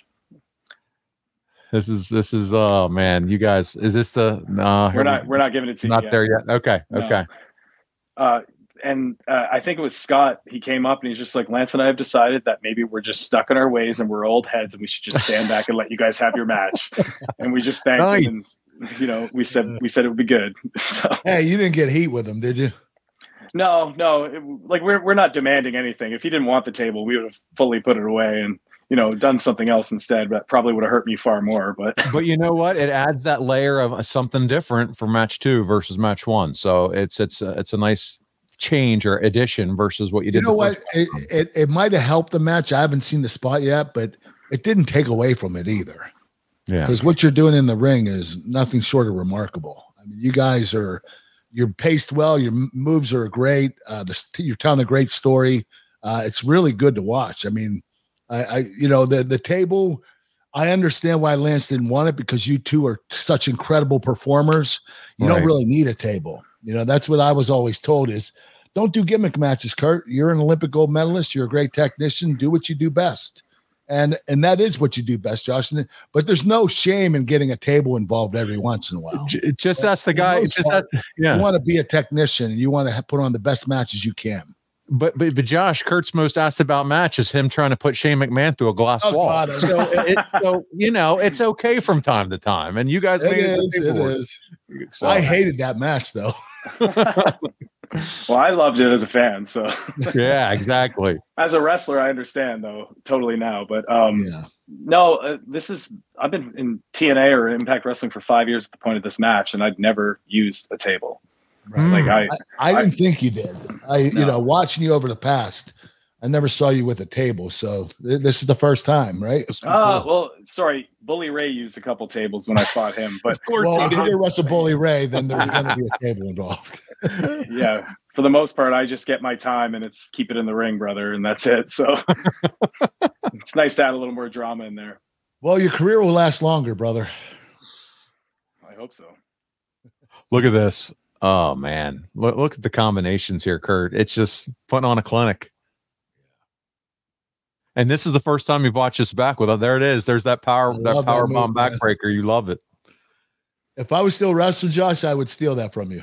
This is oh man, you guys, is this the we're not giving it to you not yet. there yet. Okay. No. Okay. And I think it was Scott. He came up and he's just like, Lance and I have decided that maybe we're just stuck in our ways and we're old heads and we should just stand back and let you guys have your match. And we just thanked him, and we said it would be good. So hey, you didn't get heat with him, did you? No. We're not demanding anything. If he didn't want the table, we would have fully put it away and done something else instead. But probably would have hurt me far more. But you know what? It adds that layer of something different for match 2 versus match 1. So it's a nice change or addition versus what you did. You know what? It might have helped the match. I haven't seen the spot yet, but it didn't take away from it either. Yeah, because what you're doing in the ring is nothing short of remarkable. I mean, you guys you're paced well. Your moves are great. You're telling a great story. It's really good to watch. I mean, the table. I understand why Lance didn't want it because you two are such incredible performers. You don't really need a table. That's what I was always told is don't do gimmick matches, Kurt. You're an Olympic gold medalist. You're a great technician. Do what you do best. And that is what you do best, Josh. But there's no shame in getting a table involved every once in a while. Just ask the guy. You want to be a technician and you want to put on the best matches you can. But Josh, Kurt's most asked about match is him trying to put Shane McMahon through a glass wall. God, so it's okay from time to time. And you guys made it. It is. So, I hated that match though. Well, I loved it as a fan. So yeah, exactly. As a wrestler, I understand though totally now. But I've been in TNA or Impact Wrestling for 5 years at the point of this match, and I'd never used a table. Right. Like I didn't think you did. Watching you over the past, I never saw you with a table. So this is the first time, right? Well, sorry. Bully Ray used a couple tables when I fought him, but if you wrestle Bully Ray, then there's going to be a table involved. Yeah, for the most part, I just get my time and it's keep it in the ring, brother, and that's it. So it's nice to add a little more drama in there. Well, your career will last longer, brother. I hope so. Look at this. Oh man, look at the combinations here, Kurt. It's just putting on a clinic. And this is the first time you've watched this back with it. There it is. There's that power bomb backbreaker. You love it. If I was still wrestling, Josh, I would steal that from you.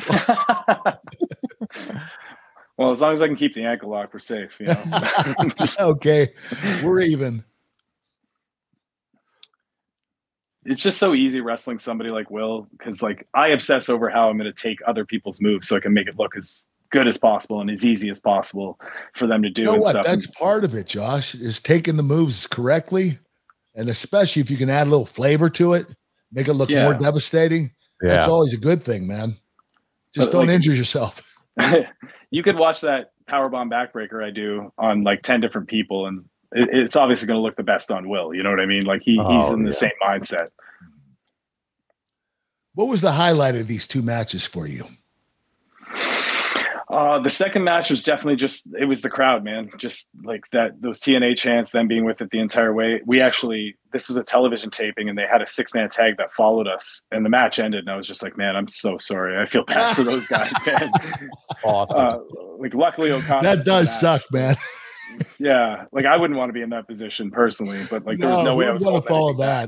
Well, as long as I can keep the ankle lock, we're safe. Okay, we're even. It's just so easy wrestling somebody like Will because, I obsess over how I'm going to take other people's moves so I can make it look as good as possible and as easy as possible for them to do. You know what? That's part of it, Josh, is taking the moves correctly, and especially if you can add a little flavor to it, make it look more devastating. Yeah. That's always a good thing, man. Just don't injure yourself. You could watch that powerbomb backbreaker I do on 10 different people, and it's obviously going to look the best on Will. You know what I mean? He's in the same mindset. What was the highlight of these two matches for you? The second match was definitely it was the crowd, man. Just those TNA chants, them being with it the entire way. This was a television taping and they had a 6-man tag that followed us and the match ended. And I was just like, man, I'm so sorry. I feel bad for those guys, man. Awesome. Luckily O'Connor. That does suck, man. Yeah, like I wouldn't want to be in that position personally, but like there was no way I was going to follow that.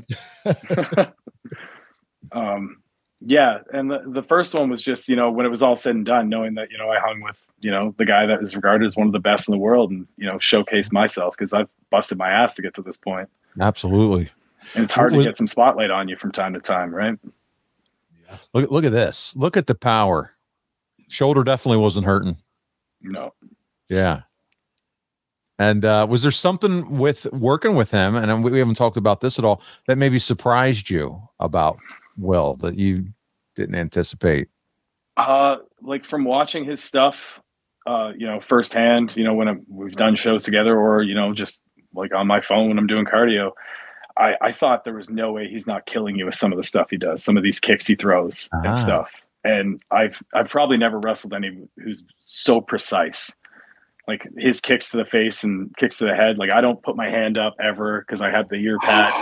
Yeah, and the first one was just, when it was all said and done, knowing that, I hung with, the guy that is regarded as one of the best in the world and, showcased myself because I've busted my ass to get to this point. Absolutely. And it's hard to get some spotlight on you from time to time, right? Yeah. Look at this. Look at the power. Shoulder definitely wasn't hurting. No. Yeah. And was there something with working with him, and we haven't talked about this at all, that maybe surprised you about Will that you didn't anticipate? Like from watching his stuff, firsthand, when we've done shows together or, just like on my phone when I'm doing cardio, I thought there was no way he's not killing you with some of the stuff he does, some of these kicks he throws and stuff. And I've probably never wrestled anyone who's so precise. Like his kicks to the face and kicks to the head. Like I don't put my hand up ever because I have the ear pad.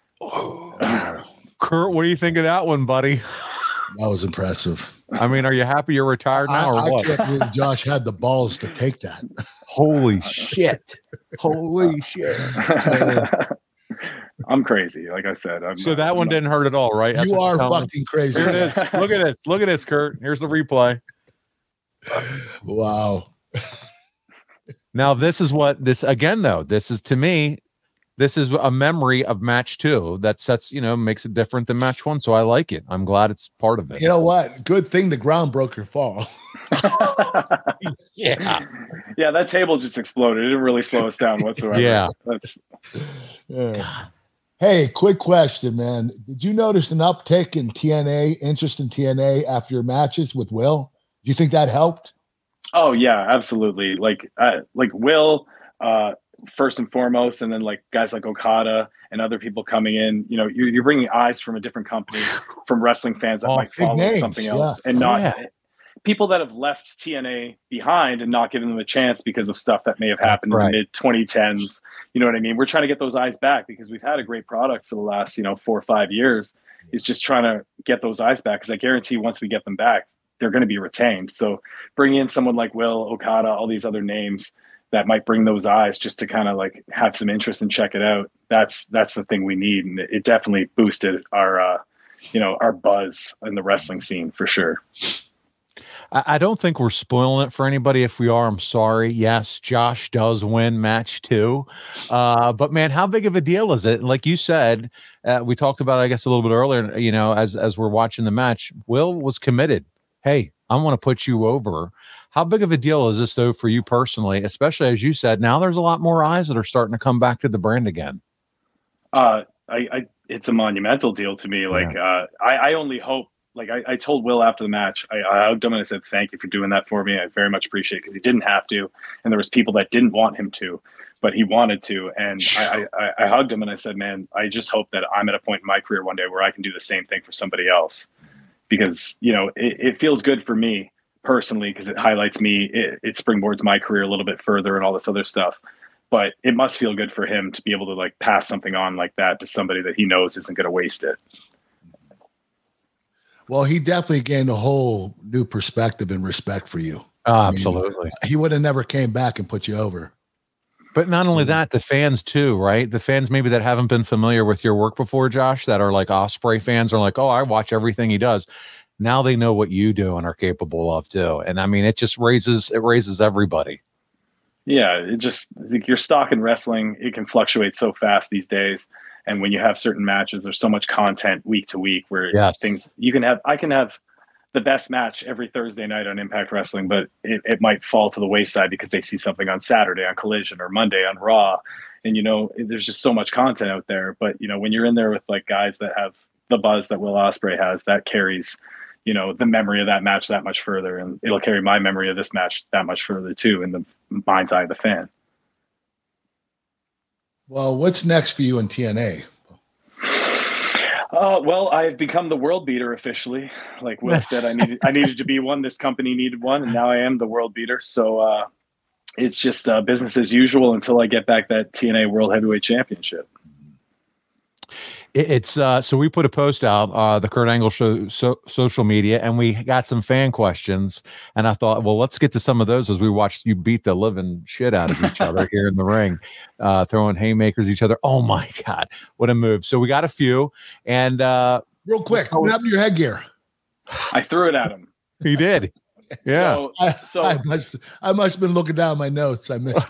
Kurt, what do you think of that one, buddy? That was impressive. I mean, are you happy you're retired now or what? I can't believe Josh had the balls to take that. Holy shit. Holy shit. I'm crazy. Like I said. That one didn't hurt at all, right? That's you are fucking crazy. Here it is. Look at this. Look at this, Kurt. Here's the replay. Wow. Now, this is to me, this is a memory of match 2 that sets, makes it different than match 1. So I like it. I'm glad it's part of it. You know what? Good thing the ground broke your fall. Yeah. Yeah. That table just exploded. It didn't really slow us down whatsoever. Yeah. Hey, quick question, man. Did you notice an uptick in interest in TNA after your matches with Will? Do you think that helped? Oh yeah, absolutely. Like Will, first and foremost, and then like guys like Okada and other people coming in. You're bringing eyes from a different company, from wrestling fans that might follow something else, and not people that have left TNA behind and not giving them a chance because of stuff that may have happened in the mid 2010s. You know what I mean? We're trying to get those eyes back because we've had a great product for the last 4 or 5 years. Is just trying to get those eyes back because I guarantee once we get them back, they're going to be retained. So bringing in someone like Will, Okada, all these other names that might bring those eyes just to kind of like have some interest and check it out. That's the thing we need. And it definitely boosted our buzz in the wrestling scene for sure. I don't think we're spoiling it for anybody. If we are, I'm sorry. Yes, Josh does win match 2. But man, how big of a deal is it? Like you said, we talked about, I guess, a little bit earlier, as we're watching the match, Will was committed. Hey, I want to put you over. How big of a deal is this, though, for you personally, especially as you said, now there's a lot more eyes that are starting to come back to the brand again? It's a monumental deal to me. Like, I only hope, like I told Will after the match, I hugged him and I said, thank you for doing that for me. I very much appreciate it because he didn't have to. And there was people that didn't want him to, but he wanted to. And I hugged him and I said, man, I just hope that I'm at a point in my career one day where I can do the same thing for somebody else. Because, it feels good for me personally because it highlights me. It springboards my career a little bit further and all this other stuff. But it must feel good for him to be able to like pass something on like that to somebody that he knows isn't going to waste it. Well, he definitely gained a whole new perspective and respect for you. Absolutely. He would have never came back and put you over. But not only that, the fans too, right? The fans maybe that haven't been familiar with your work before, Josh, that are like Ospreay fans are like, oh, I watch everything he does. Now they know what you do and are capable of too. And I mean, it just raises everybody. Yeah, your stock in wrestling, it can fluctuate so fast these days. And when you have certain matches, there's so much content week to week where I can have the best match every Thursday night on Impact Wrestling, but it might fall to the wayside because they see something on Saturday on Collision or Monday on Raw. And, there's just so much content out there. But, when you're in there with like guys that have the buzz that Will Ospreay has, that carries, the memory of that match that much further. And it'll carry my memory of this match that much further too, in the mind's eye of the fan. Well, what's next for you in TNA? Well, I've become the world beater officially. Like Will said, I needed to be one. This company needed one, and now I am the world beater. So it's just business as usual until I get back that TNA World Heavyweight Championship. It's so we put a post out, the Kurt Angle Show social media, and we got some fan questions. And I thought, well, let's get to some of those as we watched you beat the living shit out of each other here in the ring, throwing haymakers at each other. Oh my God, what a move! So we got a few, and real quick, what happened to your headgear? I threw it at him. He did. Yeah. So I must have been looking down my notes. I missed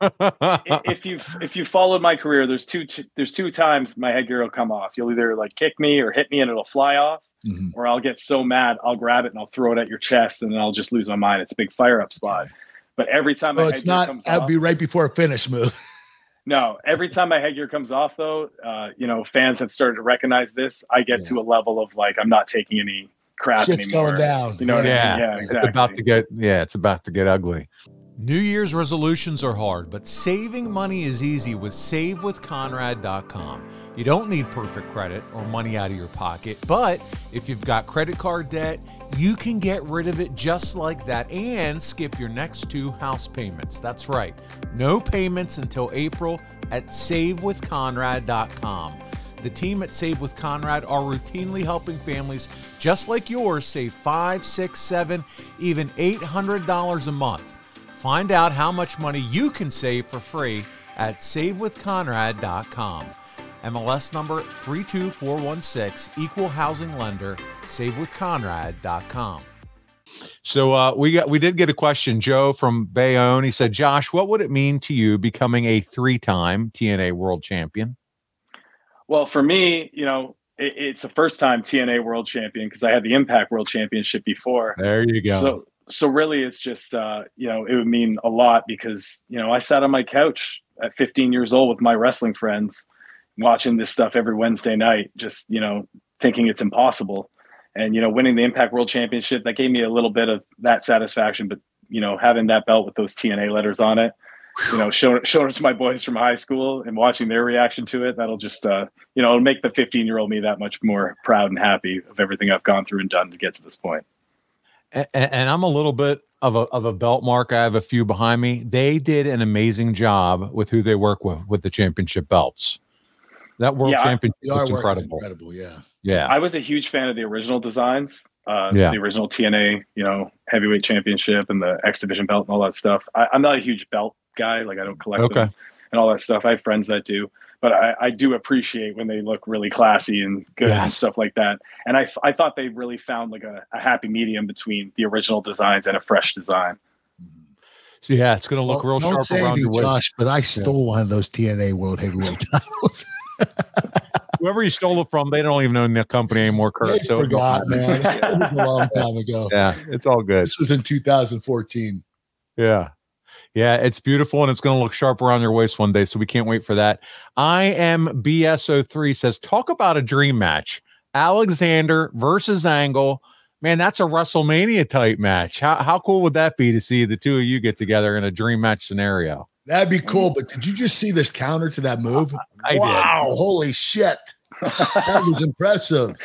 it. if you followed my career, there's two times my headgear will come off. You'll either like kick me or hit me and it'll fly off, or I'll get so mad I'll grab it and I'll throw it at your chest and then I'll just lose my mind. It's a big fire up spot. But every time my headgear comes off, that'd be right before a finish move. No, every time my headgear comes off, though, fans have started to recognize this. I get to a level of like I'm not taking any crap Shit's anymore. going down. You know what I mean? Yeah, exactly. It's about to get ugly. New Year's resolutions are hard, but saving money is easy with SaveWithConrad.com. You don't need perfect credit or money out of your pocket, but if you've got credit card debt, you can get rid of it just like that and skip your next 2 house payments. That's right. No payments until April at SaveWithConrad.com. The team at Save with Conrad are routinely helping families just like yours save $500, $600, $700, even $800 a month. Find out how much money you can save for free at SaveWithConrad.com. MLS number 32416, equal housing lender, SaveWithConrad.com. So we did get a question, Joe from Bayonne. He said, Josh, what would it mean to you becoming a 3-time TNA World Champion? Well, for me, it's the first time TNA World Champion because I had the Impact World Championship before. There you go. So really, it's just it would mean a lot because I sat on my couch at 15 years old with my wrestling friends, watching this stuff every Wednesday night, just thinking it's impossible, and winning the Impact World Championship, that gave me a little bit of that satisfaction. But having that belt with those TNA letters on it. Showing it to my boys from high school and watching their reaction to it, that'll just, it'll make the 15-year-old me that much more proud and happy of everything I've gone through and done to get to this point. And I'm a little bit of a belt mark. I have a few behind me. They did an amazing job with who they work with the championship belts. That World Championship was incredible. Yeah. I was a huge fan of the original designs, the original TNA, heavyweight championship and the X Division belt and all that stuff. I'm not a huge belt guy. Like I don't collect them and all that stuff. I have friends that do, but I do appreciate when they look really classy and good and stuff like that. And I thought they really found like a happy medium between the original designs and a fresh design. So it's going to look real sharp around the waist. Josh, but I stole one of those TNA World Heavyweight titles. Whoever you stole it from, they don't even own the company anymore, Kurt. So forgot, man. It was a long time ago. Yeah, it's all good. This was in 2014. Yeah, it's beautiful, and it's going to look sharp around your waist one day, so we can't wait for that. I am BS03 says, talk about a dream match. Alexander versus Angle. Man, that's a WrestleMania type match. How cool would that be to see the two of you get together in a dream match scenario? That'd be cool, but did you just see this counter to that move? I did. Holy shit. That was impressive.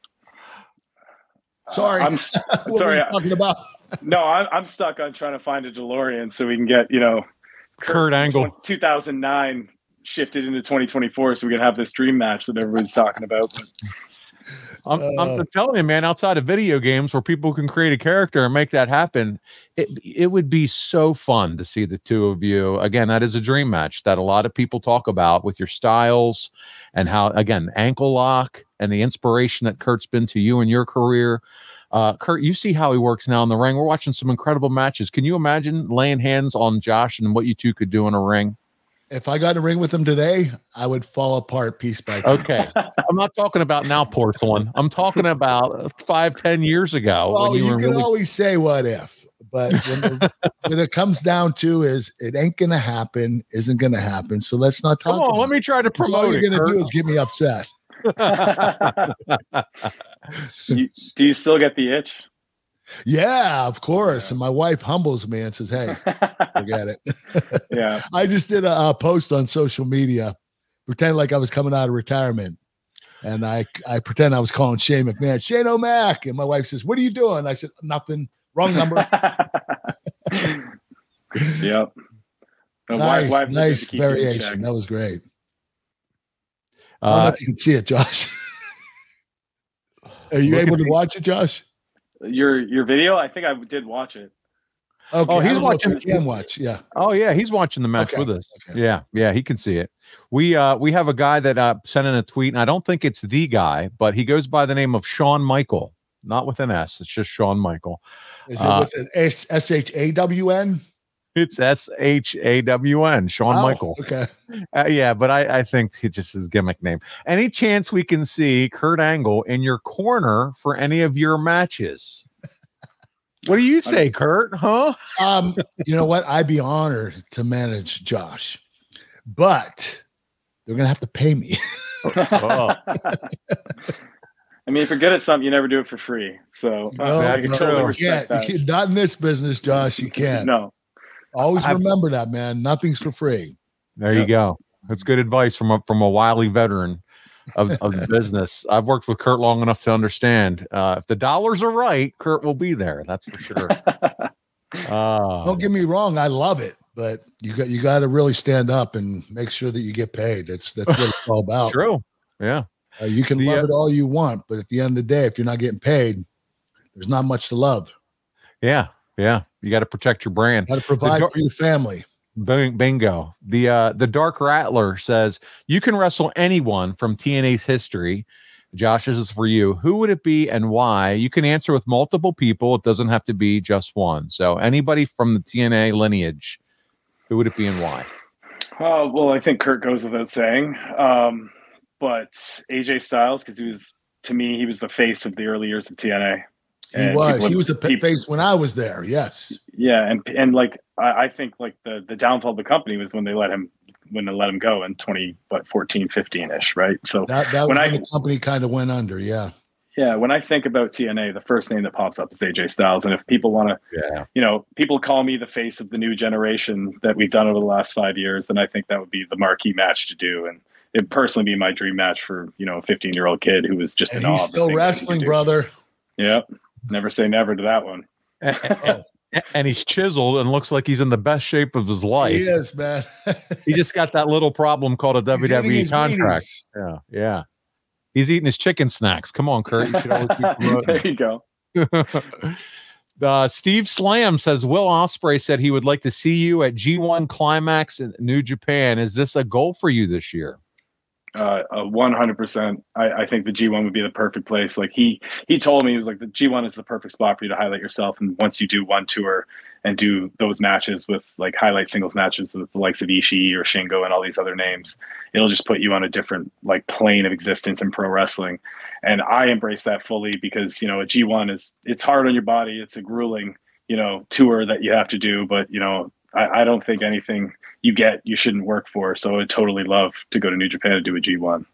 Sorry. I'm sorry. Talking about? No, I'm stuck on trying to find a DeLorean so we can get, Kurt Angle 2009 shifted into 2024 so we can have this dream match that everybody's talking about. I'm telling you, man, outside of video games where people can create a character and make that happen, it would be so fun to see the two of you. Again, that is a dream match that a lot of people talk about with your styles and how, again, ankle lock and the inspiration that Kurt's been to you in your career. Kurt, you see how he works now in the ring. We're watching some incredible matches. Can you imagine laying hands on Josh and what you two could do in a ring? If I got in a ring with him today, I would fall apart piece by piece. Okay. I'm not talking about now, porcelain. I'm talking about 5-10 years ago. Well, you can always say what if, but when it comes down to is it ain't going to happen, isn't going to happen. So let's not talk. Come on, let me try to promote all you're going to do is get me upset. Do you still get the itch? Yeah, of course. And my wife humbles me and says, hey, forget it. Yeah. I just did a post on social media, pretend like I was coming out of retirement. And I pretend I was calling Shane McMahon, Shane O'Mac. And my wife says, what are you doing? I said, nothing. Wrong number. Yep. Nice variation. That was great. I don't know if you can see it, Josh. Are you able to watch it, Josh? Your video? I think I did watch it. Okay. Oh, he's watching. He can watch. Yeah. Oh, yeah. He's watching the match with us. Okay. Yeah. He can see it. We have a guy that sent in a tweet, and I don't think it's the guy, but he goes by the name of Shawn Michael, not with an S. It's just Shawn Michael. Is it with an SHAWN? It's SHAWN, Shawn Michael. Okay. Yeah, but I think it's just his gimmick name. Any chance we can see Kurt Angle in your corner for any of your matches? What do you say, Kurt? Huh? You know what? I'd be honored to manage Josh, but they're gonna have to pay me. I mean, if you're good at something, you never do it for free. So I can totally respect that. You can't, not in this business, Josh. You can't. No. Always remember that, man. Nothing's for free. There you go. That's good advice from a wily veteran of the business. I've worked with Kurt long enough to understand if the dollars are right, Kurt will be there. That's for sure. Don't get me wrong. I love it, but you got to really stand up and make sure that you get paid. That's what it's all about. True. Yeah. You can love it all you want, but at the end of the day, if you're not getting paid, there's not much to love. Yeah. Yeah. You got to protect your brand. Got to provide for your family. Bingo. The Dark Rattler says you can wrestle anyone from TNA's history. Josh, this is for you. Who would it be and why? You can answer with multiple people. It doesn't have to be just one. So anybody from the TNA lineage, who would it be and why? Well, I think Kurt goes without saying. But AJ Styles, because he was the face of the early years of TNA. He was the face when I was there. Yes. Yeah. And like, I think like the downfall of the company was when they let him go in 2014, 15 ish. Right. So that was when the company kind of went under. Yeah. Yeah. When I think about TNA, the first name that pops up is AJ Styles. And if people want to, people call me the face of the new generation that we've done over the last 5 years, then I think that would be the marquee match to do. And it'd personally be my dream match for, a 15-year-old kid who was just he's still wrestling, brother. Yep. Never say never to that one. And he's chiseled and looks like he's in the best shape of his life. He is, man. He just got that little problem called a WWE contract. Meetings. Yeah. He's eating his chicken snacks. Come on, Kurt. You should always keep promoting. There you go. Steve Slam says Will Ospreay said he would like to see you at G1 Climax in New Japan. Is this a goal for you this year? 100%. I think the G1 would be the perfect place. Like he told me, he was like, the G1 is the perfect spot for you to highlight yourself. And once you do one tour and do those matches with like highlight singles matches with the likes of Ishii or Shingo and all these other names, it'll just put you on a different like plane of existence in pro wrestling. And I embrace that fully because, a G1 it's hard on your body. It's a grueling, tour that you have to do, but I don't think anything you shouldn't work for. So I would totally love to go to New Japan and do a G1.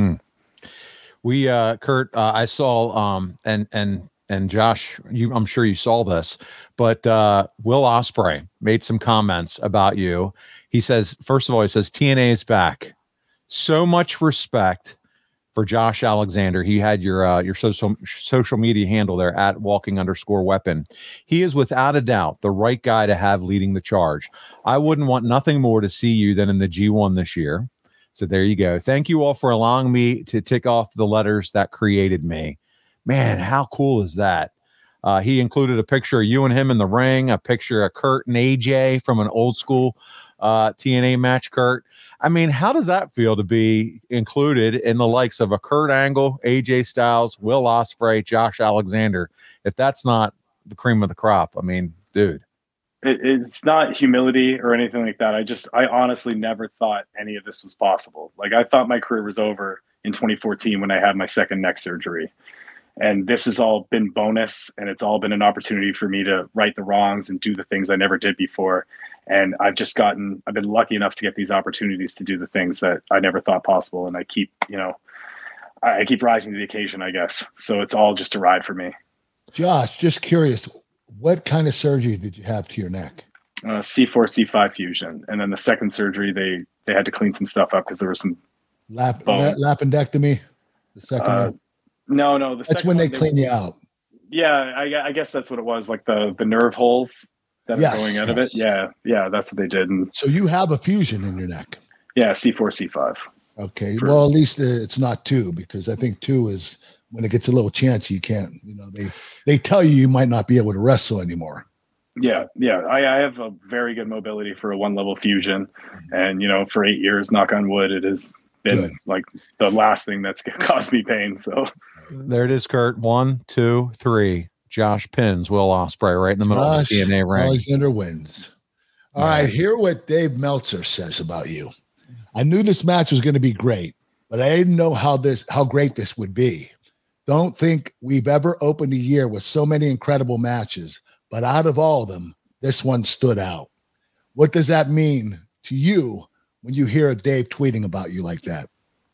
We, Kurt, I saw, and Josh, I'm sure you saw this, but Will Ospreay made some comments about you. He says, first of all, TNA is back. So much respect for Josh Alexander. He had your social media handle there at walking_weapon. He is without a doubt the right guy to have leading the charge. I wouldn't want nothing more to see you than in the G1 this year. So there you go. Thank you all for allowing me to tick off the letters that created me. Man, how cool is that? He included a picture of you and him in the ring, a picture of Kurt and AJ from an old school TNA match, Kurt. I mean, how does that feel to be included in the likes of a Kurt Angle, AJ Styles, Will Ospreay, Josh Alexander? If that's not the cream of the crop, I mean, dude. It's not humility or anything like that. I honestly never thought any of this was possible. Like I thought my career was over in 2014 when I had my second neck surgery. And this has all been bonus, and it's all been an opportunity for me to right the wrongs and do the things I never did before. And I've been lucky enough to get these opportunities to do the things that I never thought possible. And I keep rising to the occasion, I guess. So it's all just a ride for me. Josh, just curious, what kind of surgery did you have to your neck? C4, C5 fusion. And then the second surgery, they had to clean some stuff up because there was some lapendectomy. The second one? No. That's when they clean you out. Yeah, I guess that's what it was, like the nerve holes that are going out of it. Yeah, that's what they did. And so you have a fusion in your neck. Yeah, C4, C5. Okay. Well, at least it's not 2, because I think 2 is when it gets a little chance, you can't, they tell you might not be able to wrestle anymore. Yeah. I have a very good mobility for a 1-level fusion. And, for 8 years, knock on wood, it has been like the last thing that's caused me pain. So there it is, Kurt. 1, 2, 3. Josh pins Will Ospreay right in the middle of the TNA ring. Alexander wins. All right, hear what Dave Meltzer says about you. I knew this match was going to be great, but I didn't know how great this would be. Don't think we've ever opened a year with so many incredible matches, but out of all of them, this one stood out. What does that mean to you when you hear Dave tweeting about you like that?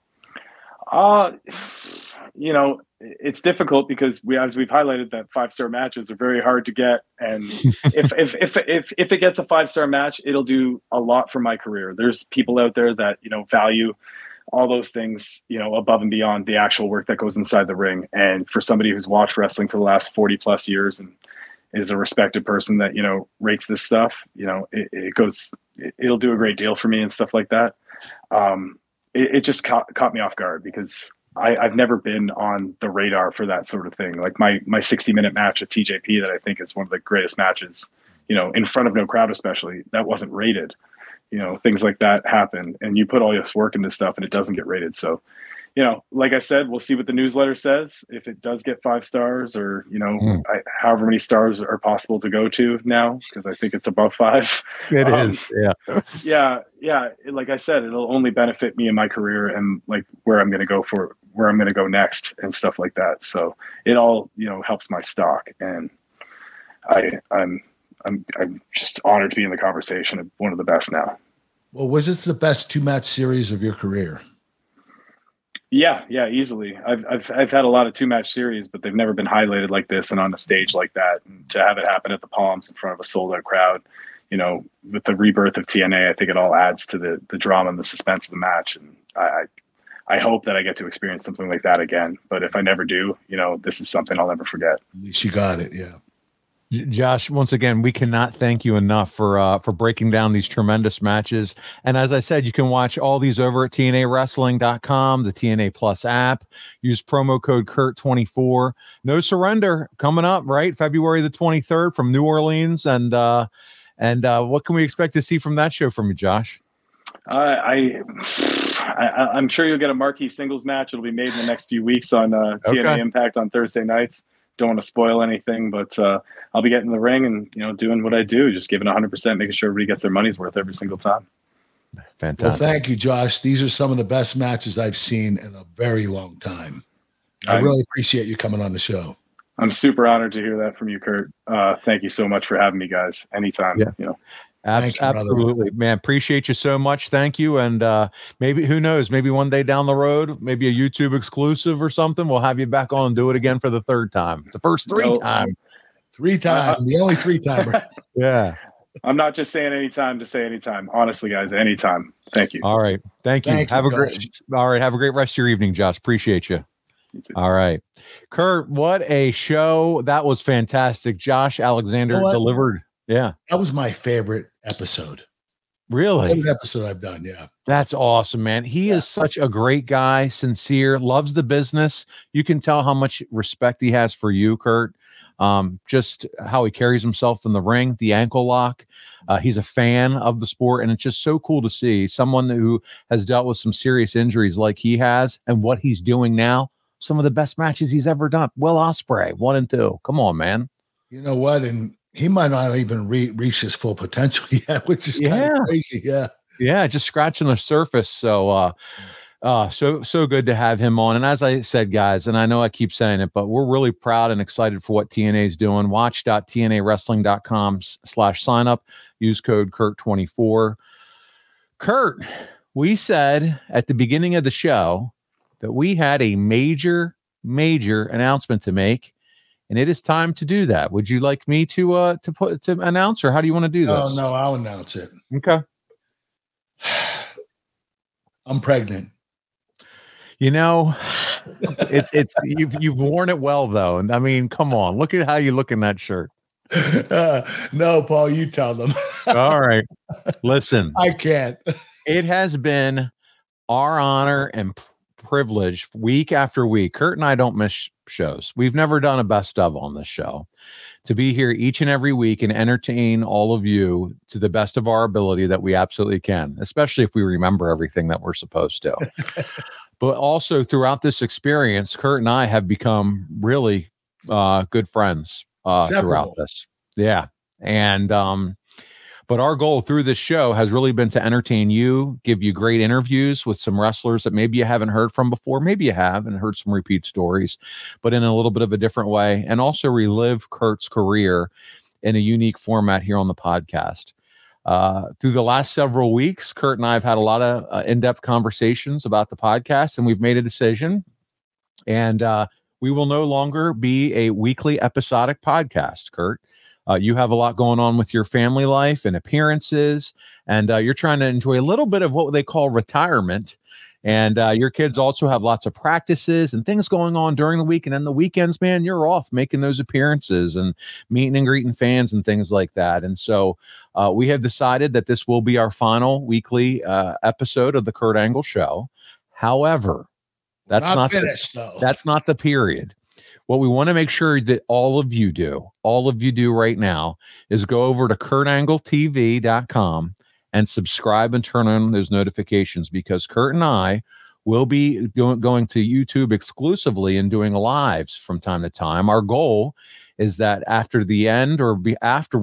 It's difficult because as we've highlighted, that 5-star matches are very hard to get. And if it gets a 5-star match, it'll do a lot for my career. There's people out there that, value all those things, above and beyond the actual work that goes inside the ring. And for somebody who's watched wrestling for the last 40 plus years and is a respected person that, rates this stuff, it'll do a great deal for me and stuff like that. It just caught me off guard because I've never been on the radar for that sort of thing. Like my 60-minute match at TJP that I think is one of the greatest matches, in front of no crowd, especially, that wasn't rated. Things like that happen, and you put all this work into stuff and it doesn't get rated. So, like I said, we'll see what the newsletter says. If it does get 5 stars or, however many stars are possible to go to now, because I think it's above 5. It is. Yeah. Yeah. Like I said, it'll only benefit me in my career and like where I'm going to go next and stuff like that. So it all, helps my stock. And I'm just honored to be in the conversation of one of the best now. Well, was this the best 2-match series of your career? Yeah, easily. I've had a lot of 2-match series, but they've never been highlighted like this and on a stage like that. And to have it happen at the Palms in front of a sold-out crowd, with the rebirth of TNA, I think it all adds to the drama and the suspense of the match. And I hope that I get to experience something like that again. But if I never do, this is something I'll never forget. At least you got it, yeah. Josh, once again, we cannot thank you enough for breaking down these tremendous matches. And as I said, you can watch all these over at TNAWrestling.com, the TNA Plus app. Use promo code Kurt24. No Surrender coming up, right? February the 23rd from New Orleans. And what can we expect to see from that show from you, Josh? I'm sure you'll get a marquee singles match. It'll be made in the next few weeks on TNA Impact on Thursday nights. Don't want to spoil anything, but I'll be getting in the ring and, doing what I do, just giving 100%, making sure everybody gets their money's worth every single time. Fantastic. Well, thank you, Josh. These are some of the best matches I've seen in a very long time. I really appreciate you coming on the show. I'm super honored to hear that from you, Kurt. Thank you so much for having me, guys. Anytime. Yeah. Absolutely, man. Appreciate you so much. Thank you. And maybe, who knows, maybe one day down the road, maybe a YouTube exclusive or something, we'll have you back on and do it again for the 3rd time. The first 3 time. 3 times. The only 3 timer. Yeah. I'm not just saying anytime to say anytime. Honestly, guys, anytime. Thank you. All right. Thank you. Have a great rest of your evening, Josh. Appreciate you. All right. Kurt, what a show. That was fantastic. Josh Alexander delivered. Yeah. That was my favorite episode. Really? Favorite episode I've done. Yeah. That's awesome, man. He is such a great guy, sincere, loves the business. You can tell how much respect he has for you, Kurt. Just how he carries himself in the ring, the ankle lock. He's a fan of the sport, and it's just so cool to see someone who has dealt with some serious injuries like he has and what he's doing now. Some of the best matches he's ever done. Will Ospreay, 1 and 2. Come on, man. You know what? And he might not even reach his full potential yet, which is kind of crazy. Yeah. Yeah. Just scratching the surface. So, so good to have him on. And as I said, guys, and I know I keep saying it, but we're really proud and excited for what TNA is doing. Watch.tnawrestling.com/sign up. Use code Kurt24. Kurt, we said at the beginning of the show that we had a major announcement to make. And it is time to do that. Would you like me to announce, or how do you want to do this? Oh, no, I'll announce it. Okay. I'm pregnant. It's you've worn it well though. And I mean, come on, look at how you look in that shirt. No, Paul, you tell them. All right. Listen, I can't. It has been our honor and privilege week after week. Kurt and I don't miss shows. We've never done a best of on this show. To be here each and every week and entertain all of you to the best of our ability that we absolutely can, especially if we remember everything that we're supposed to. But also throughout this experience, Kurt and I have become really good friends throughout this. Yeah. And but our goal through this show has really been to entertain you, give you great interviews with some wrestlers that maybe you haven't heard from before. Maybe you have and heard some repeat stories, but in a little bit of a different way, and also relive Kurt's career in a unique format here on the podcast. Through the last several weeks, Kurt and I have had a lot of in-depth conversations about the podcast, and we've made a decision. And we will no longer be a weekly episodic podcast, Kurt. You have a lot going on with your family life and appearances, and you're trying to enjoy a little bit of what they call retirement. And your kids also have lots of practices and things going on during the week. And then the weekends, man, you're off making those appearances and meeting and greeting fans and things like that. And so we have decided that this will be our final weekly episode of the Kurt Angle Show. However, that's not finished, though. That's not the period. What we want to make sure that all of you do right now is go over to KurtAngleTV.com and subscribe and turn on those notifications, because Kurt and I will be going to YouTube exclusively and doing lives from time to time. Our goal is that after the end or after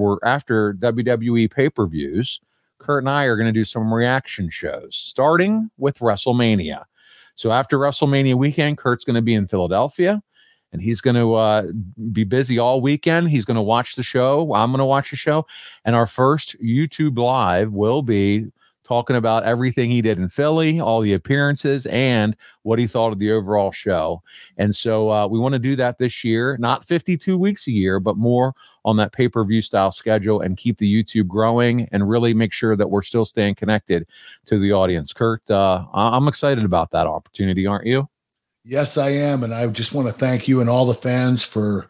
WWE pay-per-views, Kurt and I are going to do some reaction shows, starting with WrestleMania. So after WrestleMania weekend, Kurt's going to be in Philadelphia. And he's going to be busy all weekend. He's going to watch the show. I'm going to watch the show. And our first YouTube Live will be talking about everything he did in Philly, all the appearances, and what he thought of the overall show. And so we want to do that this year, not 52 weeks a year, but more on that pay-per-view style schedule, and keep the YouTube growing and really make sure that we're still staying connected to the audience. Kurt, I'm excited about that opportunity, aren't you? Yes, I am. And I just want to thank you and all the fans for,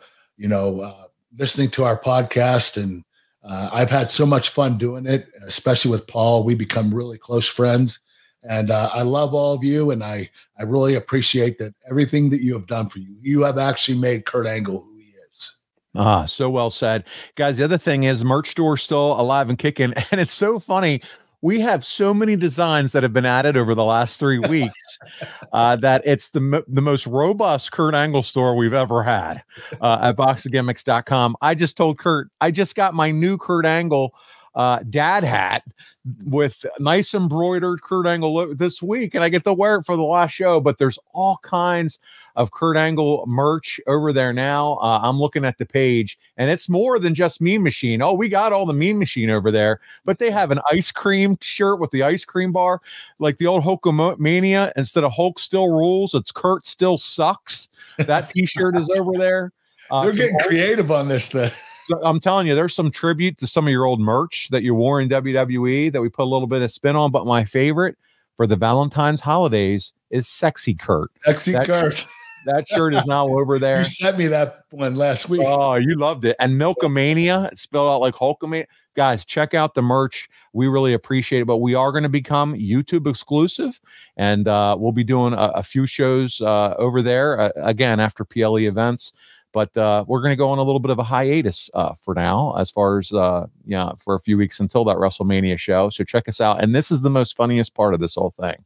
listening to our podcast. And I've had so much fun doing it, especially with Paul. We become really close friends. And I love all of you. And I really appreciate that everything that you have done for you. You have actually made Kurt Angle who he is. So well said. Guys, the other thing is merch store still alive and kicking. And it's so funny. We have so many designs that have been added over the last 3 weeks that it's the most robust Kurt Angle store we've ever had at boxofgimmicks.com. I just told Kurt, I just got my new Kurt Angle dad hat with nice embroidered Kurt Angle this week, and I get to wear it for the last show. But there's all kinds of Kurt Angle merch over there now. I'm looking at the page, and it's more than just Mean Machine. Oh, we got all the Mean Machine over there, but they have an ice cream shirt with the ice cream bar, like the old Hulkamania. Instead of Hulk still rules, it's Kurt still sucks. That T-shirt is over there. They're getting creative on this thing. So I'm telling you, there's some tribute to some of your old merch that you wore in WWE that we put a little bit of spin on. But my favorite for the Valentine's holidays is Sexy Kurt. Kurt. That shirt is now over there. You sent me that one last week. Oh, you loved it. And Milkamania, it's spelled out like Hulkamania. Guys, check out the merch. We really appreciate it. But we are going to become YouTube exclusive. And we'll be doing a few shows over there, again, after PLE events. But we're going to go on a little bit of a hiatus for now, as far as, for a few weeks until that WrestleMania show. So check us out. And this is the most funniest part of this whole thing.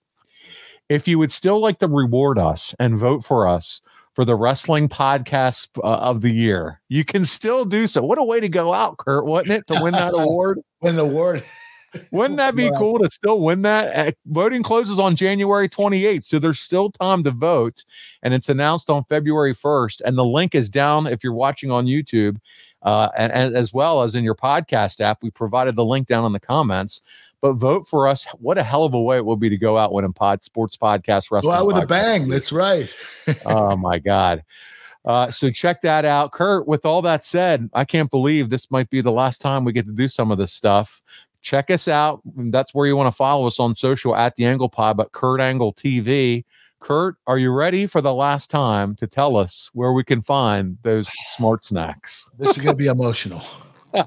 If you would still like to reward us and vote for us for the wrestling podcast of the year, you can still do so. What a way to go out, Kurt, wasn't it, to win that award? Win the award. Wouldn't that be cool to still win that? Voting closes on January 28th, so there's still time to vote, and it's announced on February 1st, and the link is down if you're watching on YouTube, and as well as in your podcast app. We provided the link down in the comments. But vote for us. What a hell of a way it will be to go out winning sports podcast wrestling. Go out with a bang. That's right. Oh, my God. So check that out. Kurt, with all that said, I can't believe this might be the last time we get to do some of this stuff. Check us out. That's where you want to follow us on social at The Angle Pod, but Kurt Angle TV. Kurt, are you ready for the last time to tell us where we can find those smart snacks? This is going to be emotional. All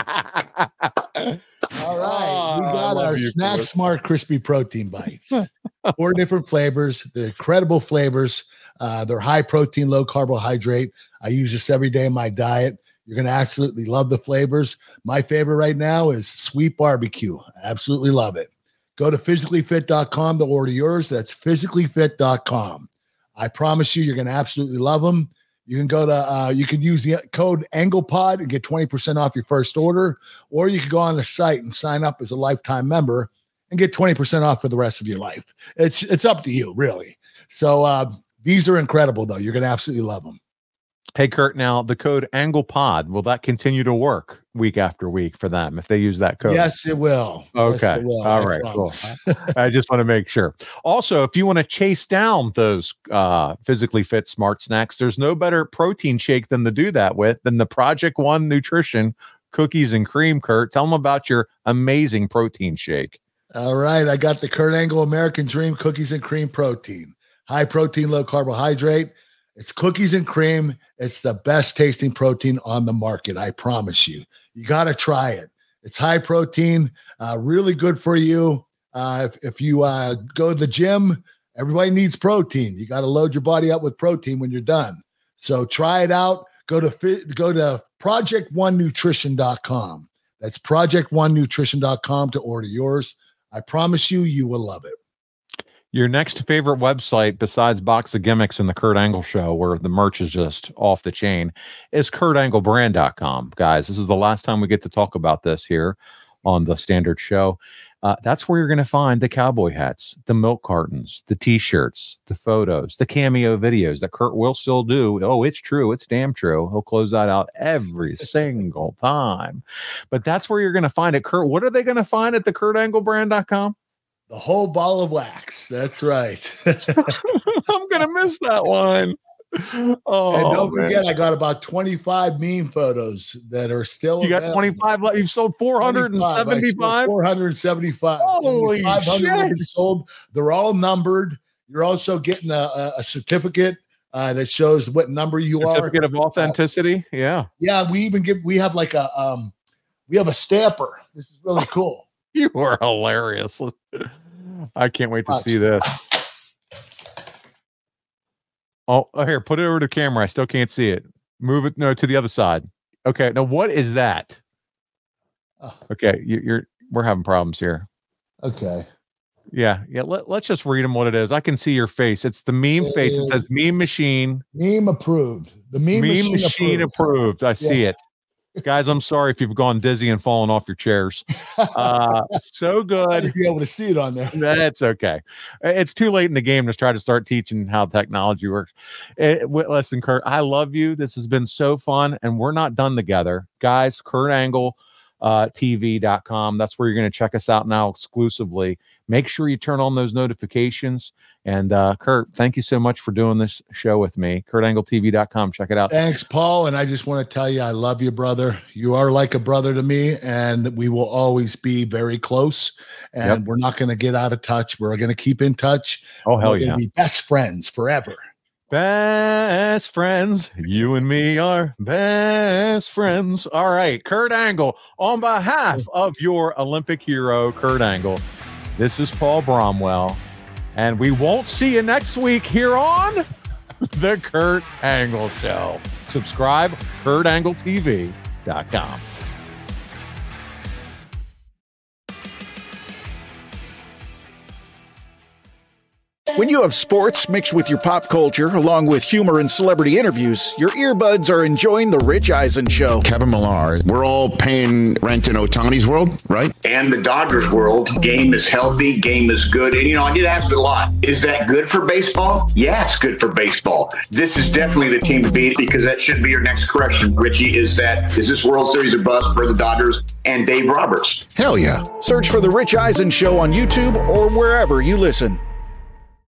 right. We got our Snack Smart Crispy Protein Bites. 4 different flavors. They're incredible flavors. They're high protein, low carbohydrate. I use this every day in my diet. You're going to absolutely love the flavors. My favorite right now is sweet barbecue. I absolutely love it. Go to physicallyfit.com to order yours. That's physicallyfit.com. I promise you're going to absolutely love them. You can go to, you can use the code AnglePod and get 20% off your first order, or you can go on the site and sign up as a lifetime member and get 20% off for the rest of your life. It's up to you, really. So these are incredible, though. You're going to absolutely love them. Hey, Kurt, now the code AnglePod, will that continue to work week after week for them if they use that code? Yes, it will. Okay. Yes, it will. All right, cool. I just want to make sure. Also, if you want to chase down those physically fit smart snacks, there's no better protein shake than to do that with than the Project One Nutrition Cookies and Cream. Kurt, tell them about your amazing protein shake. All right. I got the Kurt Angle American Dream Cookies and Cream Protein. High protein, low carbohydrate. It's cookies and cream. It's the best tasting protein on the market. I promise you. You got to try it. It's high protein, really good for you. If you go to the gym, everybody needs protein. You got to load your body up with protein when you're done. So try it out. Go to project1nutrition.com. That's project1nutrition.com to order yours. I promise you will love it. Your next favorite website besides Box of Gimmicks and the Kurt Angle Show, where the merch is just off the chain, is kurtanglebrand.com. Guys, this is the last time we get to talk about this here on the Standard Show. That's where you're going to find the cowboy hats, the milk cartons, the T-shirts, the photos, the cameo videos that Kurt will still do. Oh, it's true. It's damn true. He'll close that out every single time. But that's where you're going to find it. Kurt, what are they going to find at the kurtanglebrand.com? The whole ball of wax. That's right. I'm going to miss that one. Oh, and don't forget, I got about 25 meme photos that are still. You got 25 left. You've sold 475. 475. Holy 500 shit! Sold. They're all numbered. You're also getting a certificate that shows what number you are. Certificate of authenticity. Yeah. Yeah. We have like we have a stamper. This is really cool. You are hilarious. I can't wait to see this. Oh, here, put it over to the camera. I still can't see it. Move it to the other side. Okay, now what is that? Okay, we're having problems here. Okay. Yeah. Let's just read them what it is. I can see your face. It's the meme face. It says Meme Machine. Meme approved. The Meme Machine approved. I see it. Guys, I'm sorry if you've gone dizzy and fallen off your chairs. So good. You'll be able to see it on there. That's okay. It's too late in the game to try to start teaching how technology works. Listen, Kurt, I love you. This has been so fun, and we're not done together. Guys, KurtAngleTV.com. That's where you're going to check us out now exclusively. Make sure you turn on those notifications. And Kurt, thank you so much for doing this show with me. KurtAngleTV.com. Check it out. Thanks, Paul. And I just want to tell you, I love you, brother. You are like a brother to me, and we will always be very close. And we're not going to get out of touch. We're going to keep in touch. Oh, hell yeah. We're going to be best friends forever. Best friends. You and me are best friends. All right. Kurt Angle, on behalf of your Olympic hero, Kurt Angle, this is Paul Bromwell. And we won't see you next week here on The Kurt Angle Show. Subscribe, KurtAngleTV.com. When you have sports mixed with your pop culture, along with humor and celebrity interviews, your earbuds are enjoying The Rich Eisen Show. Kevin Millar, we're all paying rent in Ohtani's world, right? And the Dodgers world. Game is healthy, game is good. And, I get asked a lot, is that good for baseball? Yeah, it's good for baseball. This is definitely the team to beat, because that should be your next correction, Richie, is this World Series a bust for the Dodgers and Dave Roberts? Hell yeah. Search for The Rich Eisen Show on YouTube or wherever you listen.